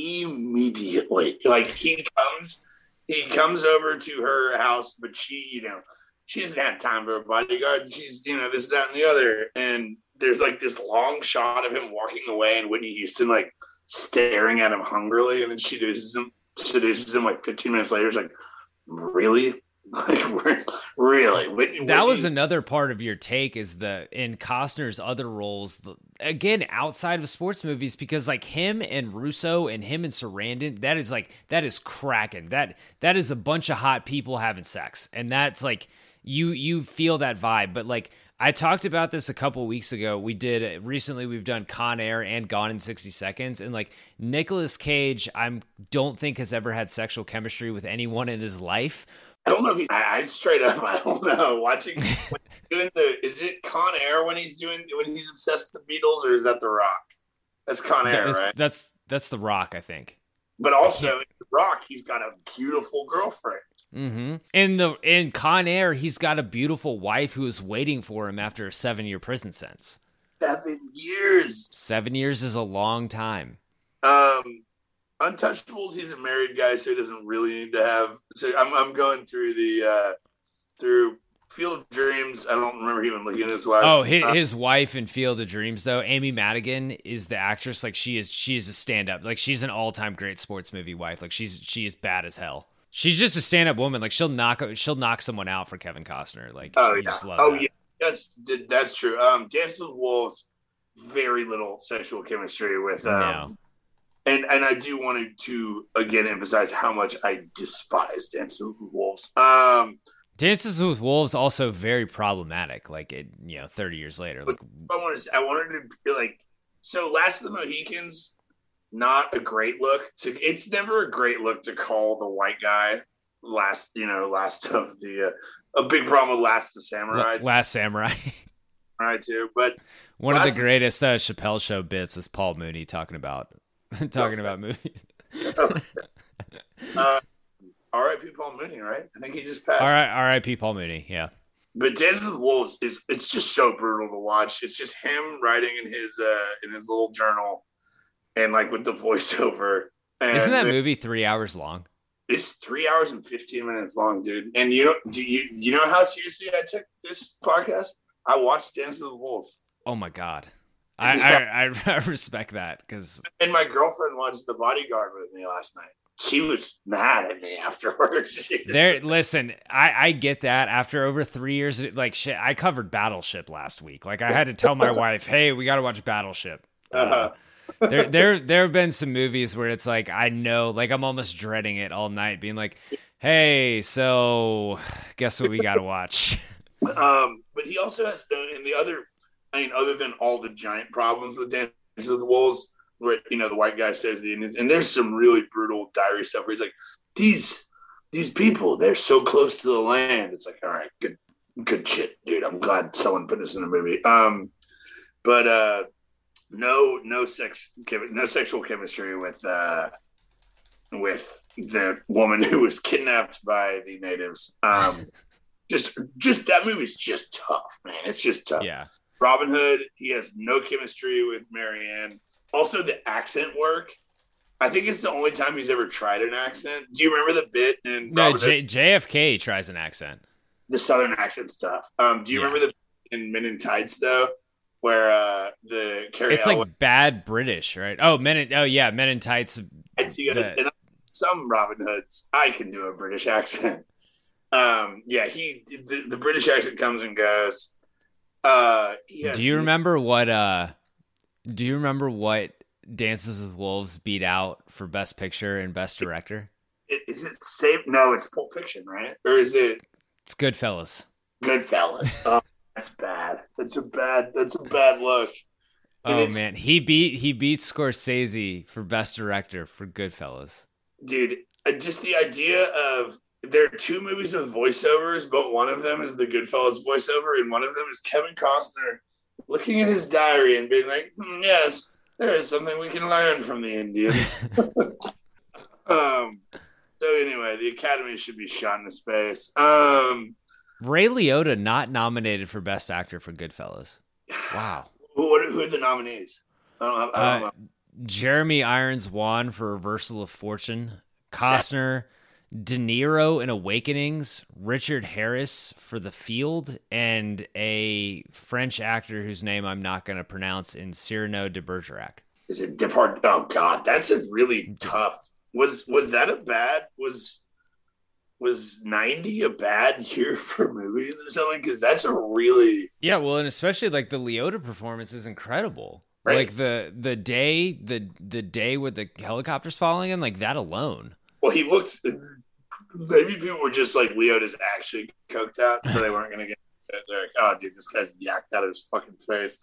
immediately. Like he comes. He comes over to her house, but she, you know, she doesn't have time for a bodyguard. She's, you know, this, that, and the other. And there's like this long shot of him walking away and Whitney Houston like staring at him hungrily. And then she seduces him, seduces him like fifteen minutes later. It's like, really? Like, really? Whitney, that Whitney? was another part of your take is the in Costner's other roles, the, again, outside of sports movies, because like him and Russo and him and Sarandon, that is like, that is cracking. That, that is a bunch of hot people having sex. And that's like, you, you feel that vibe. But like, I talked about this a couple weeks ago. We did recently, we've done Con Air and Gone in sixty seconds. And like Nicolas Cage, I don't think has ever had sexual chemistry with anyone in his life. I don't know if he's. I, I straight up. I don't know. Watching when he's doing the. Is it Con Air when he's doing when he's obsessed with the Beatles, or is that The Rock? That's Con Air, that's, right? That's that's The Rock, I think. But also in The Rock, he's got a beautiful girlfriend. Mm-hmm. In the in Con Air, he's got a beautiful wife who is waiting for him after a seven year prison sentence. Seven years. Seven years is a long time. Um. Untouchables, he's a married guy, so he doesn't really need to have. So I'm I'm going through the uh, through Field of Dreams. I don't remember even looking at his wife. Oh, his, uh, his wife in Field of Dreams, though, Amy Madigan is the actress. Like she is, she is a stand up. Like she's an all time great sports movie wife. Like she's she is bad as hell. She's just a stand up woman. Like she'll knock she'll knock someone out for Kevin Costner. Like oh you yeah, just love oh that. yeah, that's that's true. Um, Dances with Wolves, very little sexual chemistry with. Um, No. And and I do want to, again, emphasize how much I despise Dances with Wolves. Um, Dances with Wolves also very problematic. Like it, you know, thirty years later. Like, I wanted to, I wanted to be like, so Last of the Mohicans, not a great look. To it's never a great look to call the white guy last, you know, last of the uh, a big problem with Last of the Samurai. Last Samurai. Right too, but one Last of the greatest uh, Chappelle Show bits is Paul Mooney talking about talking about movies. uh, R I P Paul Mooney, right? I think he just passed. All right, R I P Paul Mooney, yeah. But Dances with Wolves is it's just so brutal to watch. It's just him writing in his uh in his little journal and like with the voiceover. And isn't that movie three hours long? It's three hours and fifteen minutes long, dude. And you know do you you know how seriously I took this podcast? I watched Dances with Wolves. Oh my god. I, I, I respect that because and my girlfriend watched The Bodyguard with me last night. She was mad at me afterwards. There, listen, I, I get that. After over three years, like shit, I covered Battleship last week. Like I had to tell my wife, "Hey, we got to watch Battleship." Uh, uh-huh. there, there, there have been some movies where it's like I know, like I'm almost dreading it all night, being like, "Hey, so guess what we got to watch?" Um, but he also has, in the other. I mean, other than all the giant problems with Dances with the Wolves, where you know the white guy saves the Indians, and there's some really brutal diary stuff where he's like, "These these people, they're so close to the land." It's like, all right, good good shit, dude. I'm glad someone put this in a movie. Um, but uh, no no sex no sexual chemistry with uh, with the woman who was kidnapped by the natives. Um, just just that movie's just tough, man. It's just tough. Yeah. Robin Hood, he has no chemistry with Marianne. Also, the accent work. I think it's the only time he's ever tried an accent. Do you remember the bit in No, Robin J- Hood? J F K tries an accent. The Southern accent stuff. Um, do you Yeah. remember the bit in Men in Tights though, where uh, the Carrie It's Elwes, like bad British, right? Oh, Men in, oh yeah, Men in Tights. you guys, the- and some Robin Hoods, I can do a British accent. Um, yeah, he the, the British accent comes and goes. Uh, yes, do you remember what? Uh, do you remember what Dances with Wolves beat out for Best Picture and Best Director? Is it safe? No, it's Pulp Fiction, right? Or is it? It's Goodfellas. Goodfellas. Oh, that's bad. That's a bad. That's a bad look. And oh man, he beat he beat Scorsese for Best Director for Goodfellas. Dude, just the idea of there are two movies with voiceovers, but one of them is the Goodfellas voiceover, and one of them is Kevin Costner looking at his diary and being like, hmm, "Yes, there is something we can learn from the Indians." um. So anyway, the Academy should be shot into space. Um, Ray Liotta not nominated for Best Actor for Goodfellas. Wow. Who, what, who are the nominees? I don't, I don't uh, know. Jeremy Irons won for Reversal of Fortune. Costner, De Niro in Awakenings, Richard Harris for The Field, and a French actor whose name I'm not going to pronounce in Cyrano de Bergerac. Is it Depart? Oh God, that's a really tough. Was was that a bad? Was was ninety a bad year for movies or something? Because that's a really yeah. Well, and especially like the Liotta performance is incredible. Right. Like the the day the the day with the helicopters following him, like that alone. Well, he looks. Maybe people were just like Liotta's actually coked out, so they weren't going to get. They're like, oh, dude, this guy's yacked out of his fucking face.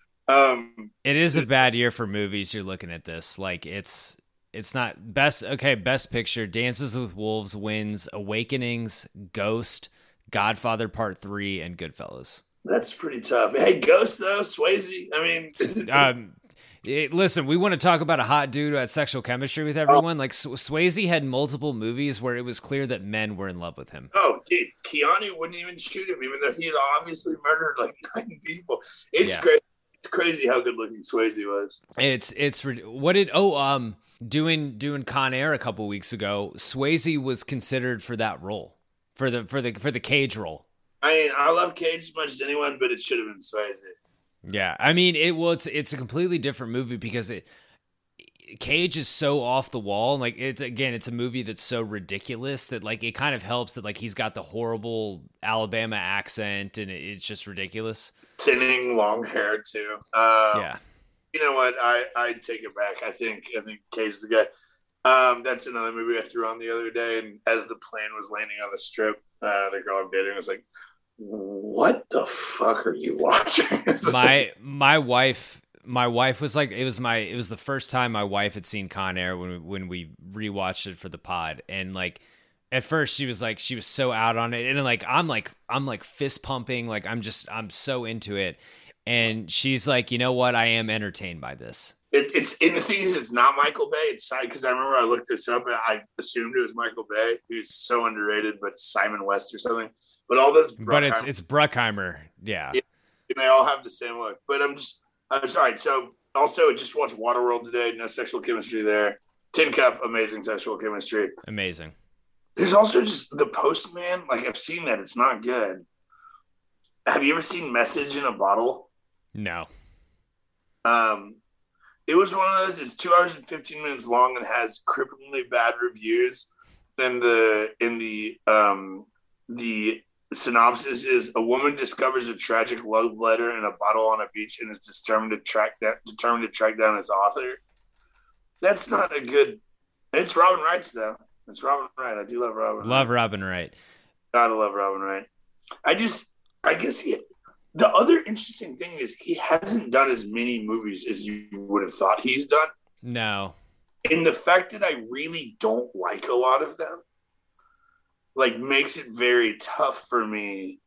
Um, it is a bad year for movies. You're looking at this like it's. It's not best. Okay, Best Picture. Dances with Wolves wins Awakenings, Ghost, Godfather Part Three, and Goodfellas. That's pretty tough. Hey, Ghost though, Swayze. I mean, um, it, listen, we want to talk about a hot dude who had sexual chemistry with everyone. Oh. Like Swayze had multiple movies where it was clear that men were in love with him. Oh, dude, Keanu wouldn't even shoot him, even though he had obviously murdered like nine people. It's yeah. crazy. It's crazy how good looking Swayze was. It's it's what did oh um. Doing doing Con Air a couple weeks ago, Swayze was considered for that role, for the for the for the Cage role. I mean, I love Cage as much as anyone, but it should have been Swayze. Yeah, I mean, it well, it's it's a completely different movie because it Cage is so off the wall. Like it's again, it's a movie that's so ridiculous that like it kind of helps that like he's got the horrible Alabama accent and it, it's just ridiculous. Thinning, long hair too. Uh, yeah. You know what? I I take it back. I think I think Cage's the guy. Um, that's another movie I threw on the other day. And as the plane was landing on the strip, uh, the girl I'm dating was like, "What the fuck are you watching?" my my wife my wife was like, it was my it was the first time my wife had seen Con Air when we, when we rewatched it for the pod, and like. At first, she was like, she was so out on it, and like I'm like I'm like fist pumping, like I'm just I'm so into it. And she's like, you know what? I am entertained by this. It, it's and the thing is, it's not Michael Bay. It's because I remember I looked this up and I assumed it was Michael Bay, who's so underrated, but Simon West or something. But all those, but it's it's Bruckheimer, yeah. yeah. And they all have the same look. But I'm just, I'm sorry. So also, just watched Waterworld today. No sexual chemistry there. Tin Cup, amazing sexual chemistry. Amazing. There's also just The Postman. Like I've seen that. It's not good. Have you ever seen Message in a Bottle? No. Um, it was one of those. It's two hours and fifteen minutes long and has cripplingly bad reviews. Then the in the um the synopsis is a woman discovers a tragic love letter in a bottle on a beach and is determined to track that determined to track down its author. That's not a good. It's Robin Wright's though. It's Robin Wright. I do love Robin. Love Wright. Robin Wright. Gotta love Robin Wright. I just, I guess he. The other interesting thing is he hasn't done as many movies as you would have thought he's done. No. And the fact that I really don't like a lot of them, like, makes it very tough for me.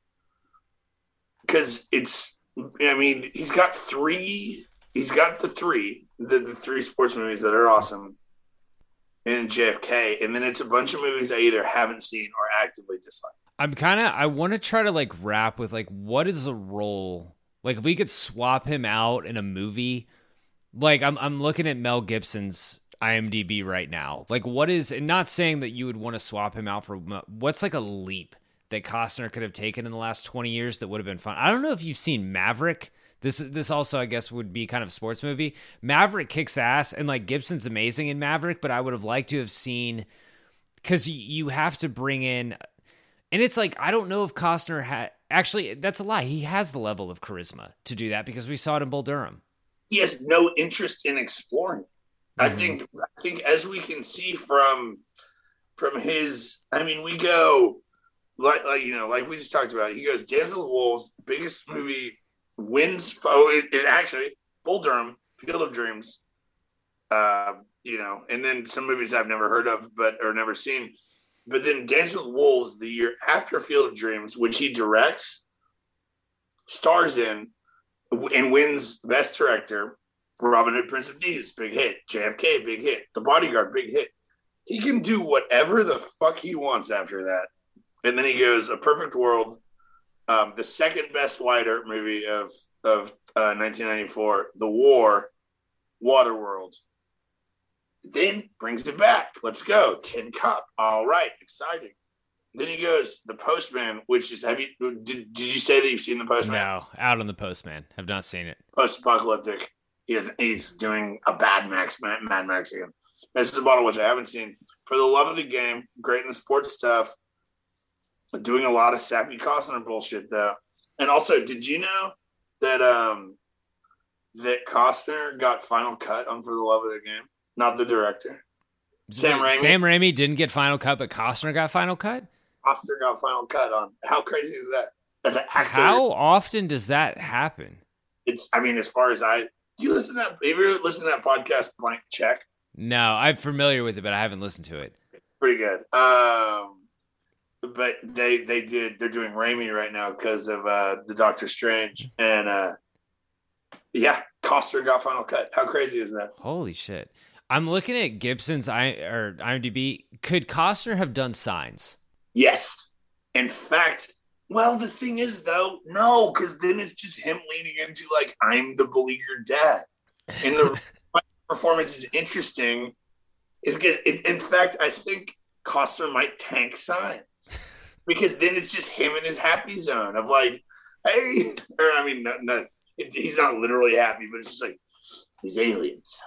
Because it's, I mean, he's got three. He's got the three, the, the three sports movies that are awesome. And J F K, and then it's a bunch of movies I either haven't seen or actively dislike. I'm kind of, I want to try to like wrap with like, what is a role? Like if we could swap him out in a movie, like I'm I'm looking at Mel Gibson's IMDb right now. Like what is, and not saying that you would want to swap him out for, what's like a leap that Costner could have taken in the last twenty years that would have been fun? I don't know if you've seen Maverick. This this also, I guess, would be kind of a sports movie. Maverick kicks ass, and like Gibson's amazing in Maverick, but I would have liked to have seen, because you have to bring in, and it's like, I don't know if Costner had, Actually, that's a lie. He has the level of charisma to do that because we saw it in Bull Durham. He has no interest in exploring. Mm-hmm. I think I think as we can see from from his, I mean, we go like like you know, like we just talked about. He goes Dances with Wolves, biggest movie, wins. Oh, it, it actually Bull Durham, Field of Dreams. Uh, you know, and then some movies I've never heard of, but or never seen. But then Dances with Wolves, the year after Field of Dreams, which he directs, stars in, and wins Best Director. Robin Hood, Prince of Thieves, big hit. J F K, big hit. The Bodyguard, big hit. He can do whatever the fuck he wants after that. And then he goes A Perfect World, um, the second best Wyatt Earp movie of of uh, nineteen ninety-four, The War, Waterworld. Then brings it back. Let's go. Tin Cup. All right. Exciting. Then he goes The Postman, which is, have you, did, did you say that you've seen The Postman? No, out on The Postman. Have not seen it. Post-apocalyptic. He is, he's doing a Bad Max, Mad Max again. This is a bottle which I haven't seen. For the Love of the Game, great in the sports stuff. Doing a lot of sappy Costner bullshit, though. And also, did you know that um, that Costner got final cut on For the Love of the Game? Not the director. Sam Raimi. Sam Raimi didn't get final cut, but Costner got final cut? Costner got final cut on. How crazy is that? An actor, How often does that happen? It's, I mean, as far as I, do you listen to that, have you ever listened to that podcast, Blank Check? No, I'm familiar with it, but I haven't listened to it. Pretty good. Um, but they, they did, they're doing Raimi right now because of uh, the Doctor Strange. And uh, yeah, Costner got final cut. How crazy is that? Holy shit. I'm looking at Gibson's I or IMDb. Could Costner have done Signs? Yes. In fact, well, the thing is, though, no, because then it's just him leaning into, like, I'm the beleaguered dad. And the performance is interesting. Is because, in fact, I think Costner might tank Signs. Because then it's just him in his happy zone of, like, hey, or I mean, not, not, he's not literally happy, but it's just like, these aliens.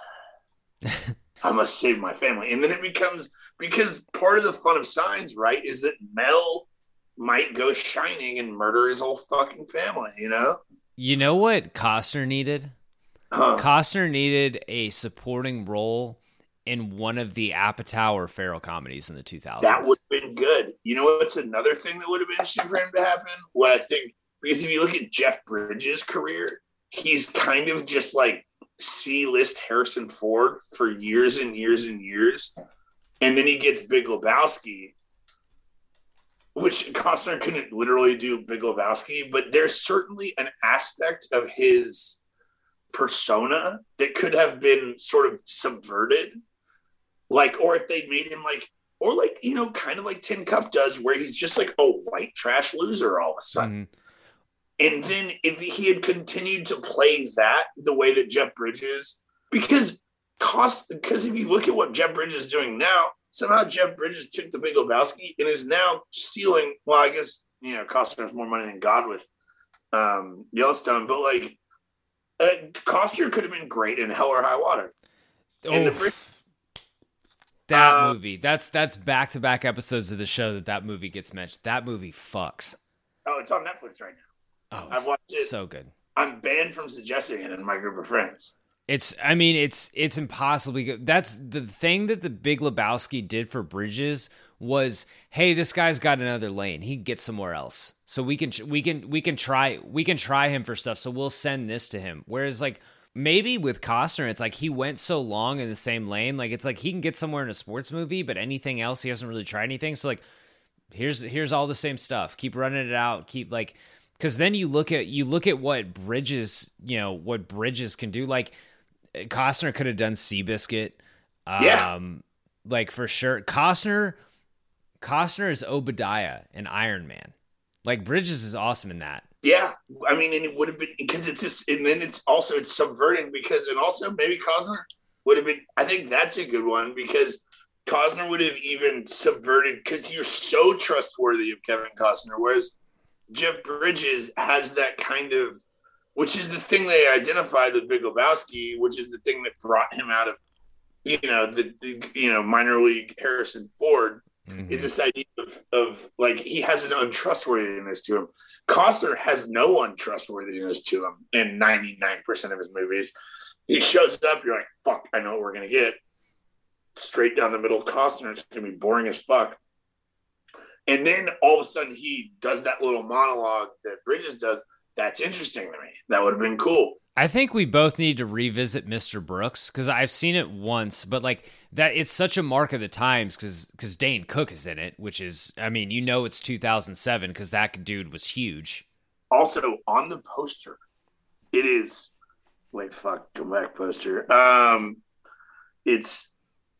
I must save my family. And then it becomes, because part of the fun of Signs, right, is that Mel might go shining and murder his whole fucking family, you know? You know what Costner needed? Huh. Costner needed a supporting role in one of the Apatow or Farrell comedies in the two thousands. That would have been good. You know what's another thing that would have been interesting for him to happen? What I think, because if you look at Jeff Bridges' career, he's kind of just like C-list Harrison Ford for years and years and years. And then he gets Big Lebowski, which Costner couldn't literally do Big Lebowski, but there's certainly an aspect of his persona that could have been sort of subverted. Like, or if they made him like, or like, you know, kind of like Tin Cup does, where he's just like a white trash loser all of a sudden. Mm-hmm. And then if he had continued to play that the way that Jeff Bridges, because cost, because if you look at what Jeff Bridges is doing now, somehow Jeff Bridges took the Big Lebowski and is now stealing. Well, I guess, you know, Costner has more money than God with um, Yellowstone, but like uh, Costner could have been great in Hell or High Water. Oh, in the Brid- that uh, movie. That's that's back to back episodes of the show that that movie gets mentioned. That movie fucks. Oh, it's on Netflix right now. Oh, I've watched it. So good. I'm banned from suggesting it in my group of friends. It's, I mean, it's it's impossibly good. That's the thing that the Big Lebowski did for Bridges was, hey, this guy's got another lane. He can get somewhere else, so we can we can we can try we can try him for stuff. So we'll send this to him. Whereas, like, maybe with Costner, it's like he went so long in the same lane. Like, it's like he can get somewhere in a sports movie, but anything else, he hasn't really tried anything. So like, here's here's all the same stuff. Keep running it out. Keep like. Because then you look at you look at what Bridges, you know, what Bridges can do. Like Costner could have done Seabiscuit, um, yeah, like for sure. Costner, Costner is Obadiah in Iron Man. Like Bridges is awesome in that. Yeah, I mean, and it would have been because it's just, and then it's also it's subverting because, and also maybe Costner would have been. I think that's a good one because Costner would have even subverted because you're so trustworthy of Kevin Costner, whereas Jeff Bridges has that kind of, which is the thing they identified with Big Lebowski, which is the thing that brought him out of, you know, the, the you know minor league Harrison Ford, mm-hmm. is this idea of, of like he has an untrustworthiness to him. Costner has no untrustworthiness to him in ninety-nine percent of his movies. He shows up, you're like, fuck, I know what we're going to get. Straight down the middle of Costner, it's going to be boring as fuck. And then all of a sudden he does that little monologue that Bridges does. That's interesting to me. That would have been cool. I think we both need to revisit Mister Brooks because I've seen it once, but like that, it's such a mark of the times because because Dane Cook is in it, which is, I mean, you know, it's two thousand seven because that dude was huge. Also on the poster, it is wait, fuck, come back poster. Um, it's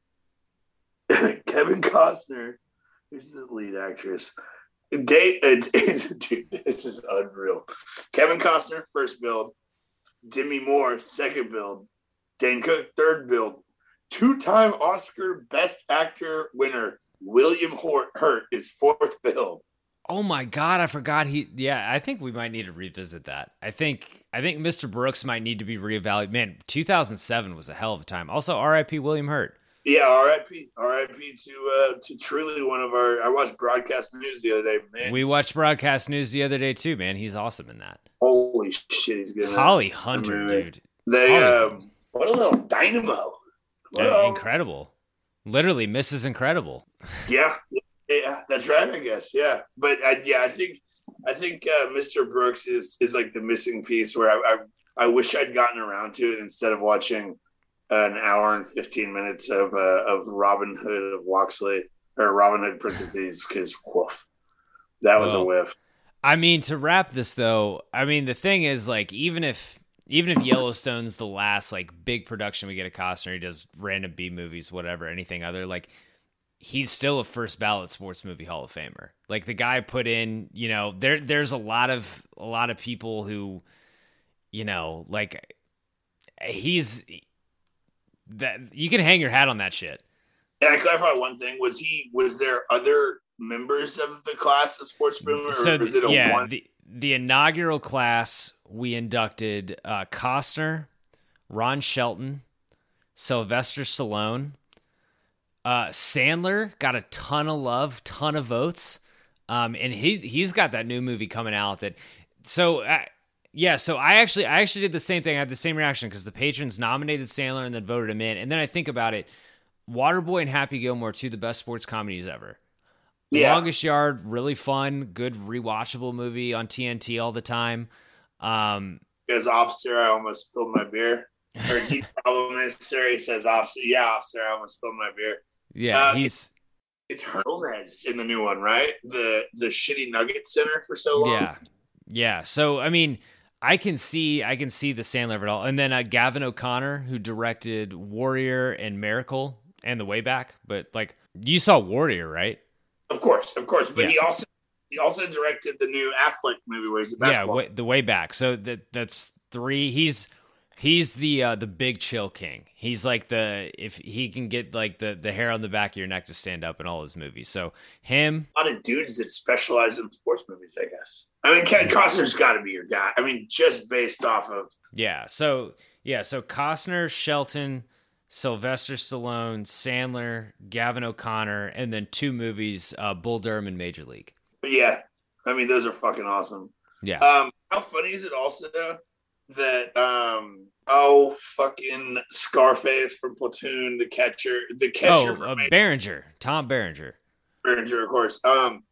Kevin Costner. Who's the lead actress? Date, it's, it's, dude, this is unreal. Kevin Costner, first build. Demi Moore, second build. Dane Cook, third build. Two-time Oscar Best Actor winner William Hurt is fourth build. Oh my God, I forgot he. Yeah, I think we might need to revisit that. I think I think Mister Brooks might need to be reevaluated. Man, two thousand seven was a hell of a time. Also, R I P William Hurt. Yeah, R I P R I P to uh, to truly one of our. I watched Broadcast News the other day, man. We watched Broadcast News the other day too, man. He's awesome in that. Holy shit, he's good. Holly Hunter, I mean, dude. They Holly. um, what a little dynamo. Yeah, incredible. Literally, Missus Incredible. Yeah, yeah, that's right. I guess, yeah. But I, yeah, I think I think uh, Mister Brooks is is like the missing piece where I, I I wish I'd gotten around to it instead of watching an hour and fifteen minutes of uh, of Robin Hood of Locksley or Robin Hood Prince of Thieves because woof, that was well, a whiff. I mean, to wrap this though, I mean the thing is like even if even if Yellowstone's the last like big production we get of Costner, he does random B movies, whatever, anything other, like he's still a first ballot sports movie Hall of Famer. Like the guy put in, you know, there there's a lot of a lot of people who, you know, like he's. That you can hang your hat on that shit. Can I clarify one thing? Was he? Was there other members of the class of sportsmen, or so was it a yeah, one? The, the inaugural class we inducted uh, Costner, Ron Shelton, Sylvester Stallone, uh, Sandler got a ton of love, ton of votes, um, and he's he's got that new movie coming out that so. Uh, Yeah, so I actually I actually did the same thing. I had the same reaction because the patrons nominated Sandler and then voted him in. And then I think about it, Waterboy and Happy Gilmore, two of the best sports comedies ever. Yeah. Longest Yard, really fun, good rewatchable movie on T N T all the time. Um, As officer, I almost spilled my beer. Or G problem is, sir, he says officer. Yeah, officer, I almost spilled my beer. Yeah, uh, he's it's Hernandez in the new one, right? The the shitty Nugget Center for so long. Yeah, yeah. So I mean. I can see, I can see the Sandler of it all, and then uh, Gavin O'Connor, who directed Warrior and Miracle and The Way Back. But like, you saw Warrior, right? Of course, of course. But yeah. he also he also directed the new Affleck movie where he's the basketball. Yeah, way, The Way Back. So that that's three. He's he's the uh, the big chill king. He's like the if he can get like the the hair on the back of your neck to stand up in all his movies. So him, a lot of dudes that specialize in sports movies, I guess. I mean, Ken Costner's got to be your guy. I mean, just based off of yeah. So yeah, so Costner, Shelton, Sylvester Stallone, Sandler, Gavin O'Connor, and then two movies, uh, Bull Durham and Major League. Yeah, I mean, those are fucking awesome. Yeah. Um, how funny is it also that um, oh fucking Scarface from Platoon, the catcher, the catcher oh, from uh, Berenger, Tom Berenger, Berenger, of course. Um.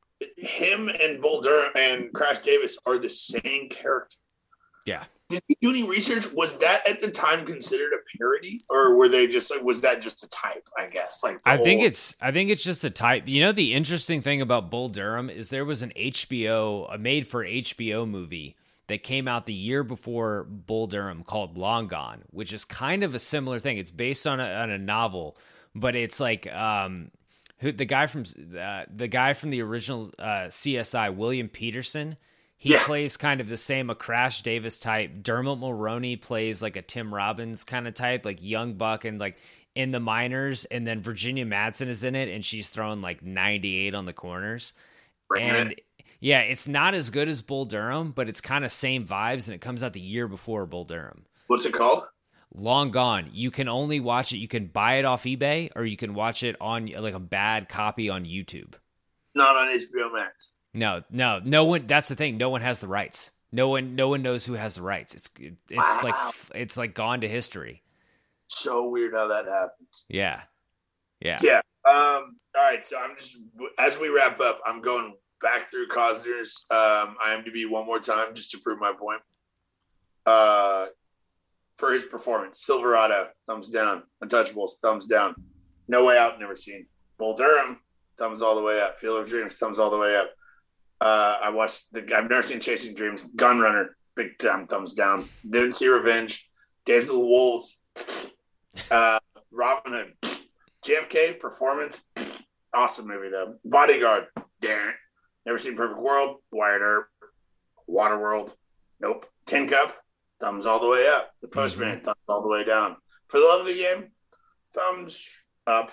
Him and Bull Durham and Crash Davis are the same character. Yeah. Did you do any research? Was that at the time considered a parody, or were they just like? Was that just a type? I guess. Like I think it's. I think it's just a type. You know, the interesting thing about Bull Durham is there was an H B O, a made-for H B O movie that came out the year before Bull Durham called Long Gone, which is kind of a similar thing. It's based on a, on a novel, but it's like. Um, Who the guy from uh, the guy from the original uh, C S I, William Peterson, he yeah. plays kind of the same a Crash Davis type. Dermot Mulroney plays like a Tim Robbins kind of type, like young buck and like in the minors, and then Virginia Madsen is in it, and she's throwing like ninety-eight on the corners. Bring and it. Yeah, it's not as good as Bull Durham, but it's kind of same vibes, and it comes out the year before Bull Durham. What's it called? long gone. You can only watch it. You can buy it off eBay, or you can watch it on like a bad copy on YouTube. Not on H B O Max. No, no, no one. That's the thing. No one has the rights. No one, no one knows who has the rights. It's it's Wow. like it's like gone to history. So weird how that happens. Yeah, yeah, Yeah. Um, all right. So I'm just, as we wrap up, I'm going back through Costner's um, IMDb one more time just to prove my point. Uh, for his performance, Silverado, thumbs down. Untouchables, thumbs down. No Way Out, never seen. Bull Durham, thumbs all the way up. Field of Dreams, thumbs all the way up. Uh, I watched the. I've never seen Chasing Dreams. Gunrunner, big time thumbs down. Didn't see Revenge. Days of the Wolves. Uh, Robin Hood. J F K performance, awesome movie though. Bodyguard, darn. Never seen Perfect World. Wyatt Earp. Waterworld, nope. Tin Cup, thumbs all the way up. The Postman, mm-hmm. thumbs all the way down. For the Love of the Game, thumbs up.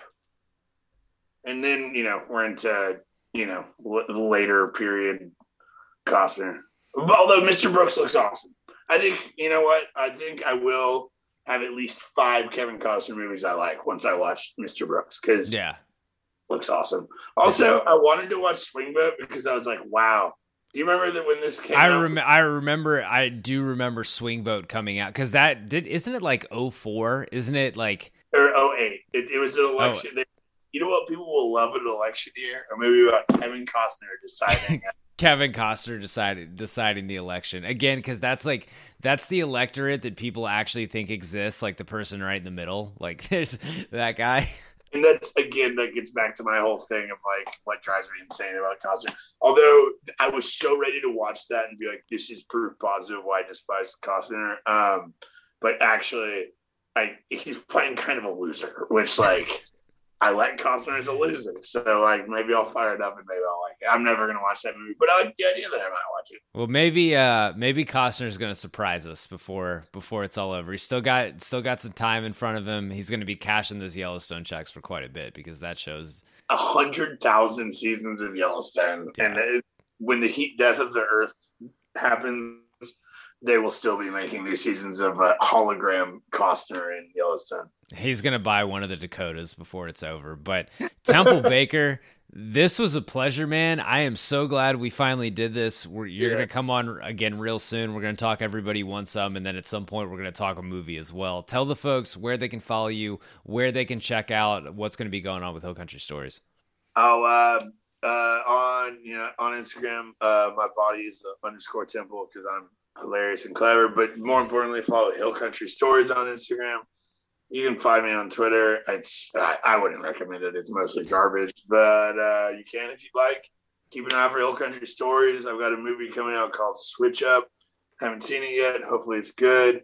And then, you know, we're into, you know, l- later period Costner. Although Mister Brooks looks awesome. I think, you know what? I think I will have at least five Kevin Costner movies I like once I watch Mister Brooks, because yeah, looks awesome. Also, I wanted to watch Swing Vote because I was like, wow. Do you remember that when this came I out? rem- I remember. I do remember Swing Vote coming out, because that did. Isn't it like oh four? Isn't it like or oh eight? It, it was an election. Oh. You know what people will love in an election year? A movie about Kevin Costner deciding. Kevin Costner decided deciding the election again, because that's like that's the electorate that people actually think exists, like the person right in the middle, like there's that guy. And that's again that gets back to my whole thing of like what drives me insane about Costner. Although I was so ready to watch that and be like, this is proof positive why I despise Costner. Um, but actually, I he's playing kind of a loser, which like. I like Costner as a loser, so like maybe I'll fire it up and maybe I'll like it. I'm never gonna watch that movie, but I like the idea that I might watch it. Well, maybe uh, maybe Costner's gonna surprise us before before it's all over. He's still got still got some time in front of him. He's gonna be cashing those Yellowstone checks for quite a bit, because that shows a hundred thousand seasons of Yellowstone, yeah. and it, when the heat death of the earth happens, they will still be making new seasons of uh, hologram Costner in Yellowstone. He's going to buy one of the Dakotas before it's over. But Temple Baker, this was a pleasure, man. I am so glad we finally did this. We're, you're yeah. going to come on again real soon. We're going to talk Everybody Wants Some, and then at some point we're going to talk a movie as well. Tell the folks where they can follow you, where they can check out what's going to be going on with Hill Country Stories. Oh, uh, uh, on you know on Instagram, uh, my body is uh, underscore Temple, because I'm hilarious and clever. But more importantly, follow Hill Country Stories on Instagram. You can find me on Twitter. It's I, I wouldn't recommend it. It's mostly garbage, but uh, you can if you'd like. Keep an eye for Hill Country Stories. I've got a movie coming out called Switch Up. Haven't seen it yet. Hopefully, it's good.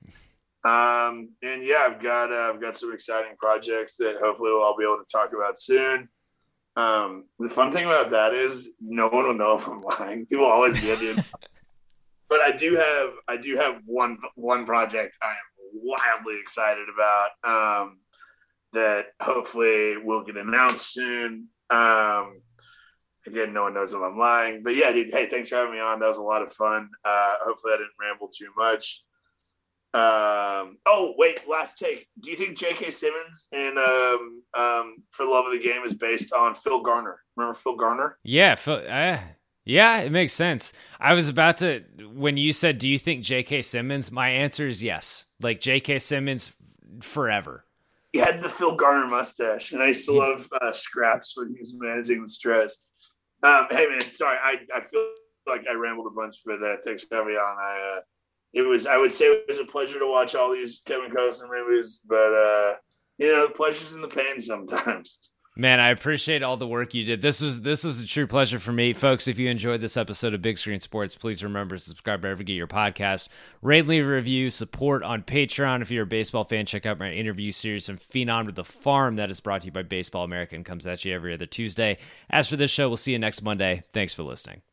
Um, and yeah, I've got uh, I've got some exciting projects that hopefully I'll be able to talk about soon. Um, the fun thing about that is no one will know if I'm lying. People always get it. But I do have I do have one one project I am wildly excited about um, that hopefully will get announced soon. Um, again, no one knows if I'm lying, but yeah, dude. Hey, thanks for having me on. That was a lot of fun. Uh, hopefully, I didn't ramble too much. Um, oh, wait, last take. Do you think J K. Simmons and um, um, For the Love of the Game is based on Phil Garner? Remember Phil Garner? Yeah, Phil. Uh... Yeah, it makes sense. I was about to, when you said, do you think J K. Simmons? My answer is yes. Like J K. Simmons forever. He had the Phil Garner mustache, and I used to love uh, Scraps when he was managing the Stress. Um, hey, man, sorry. I, I feel like I rambled a bunch, but uh, thanks for having me on. I, uh, it was, I would say it was a pleasure to watch all these Kevin Costner movies, but, uh, you know, the pleasure's in the pain sometimes. Man, I appreciate all the work you did. This was this was a true pleasure for me. Folks, if you enjoyed this episode of Big Screen Sports, please remember to subscribe wherever you get your podcast. Rate, leave a review, support on Patreon. If you're a baseball fan, check out my interview series from Phenom to the Farm. That is brought to you by Baseball America and comes at you every other Tuesday. As for this show, we'll see you next Monday. Thanks for listening.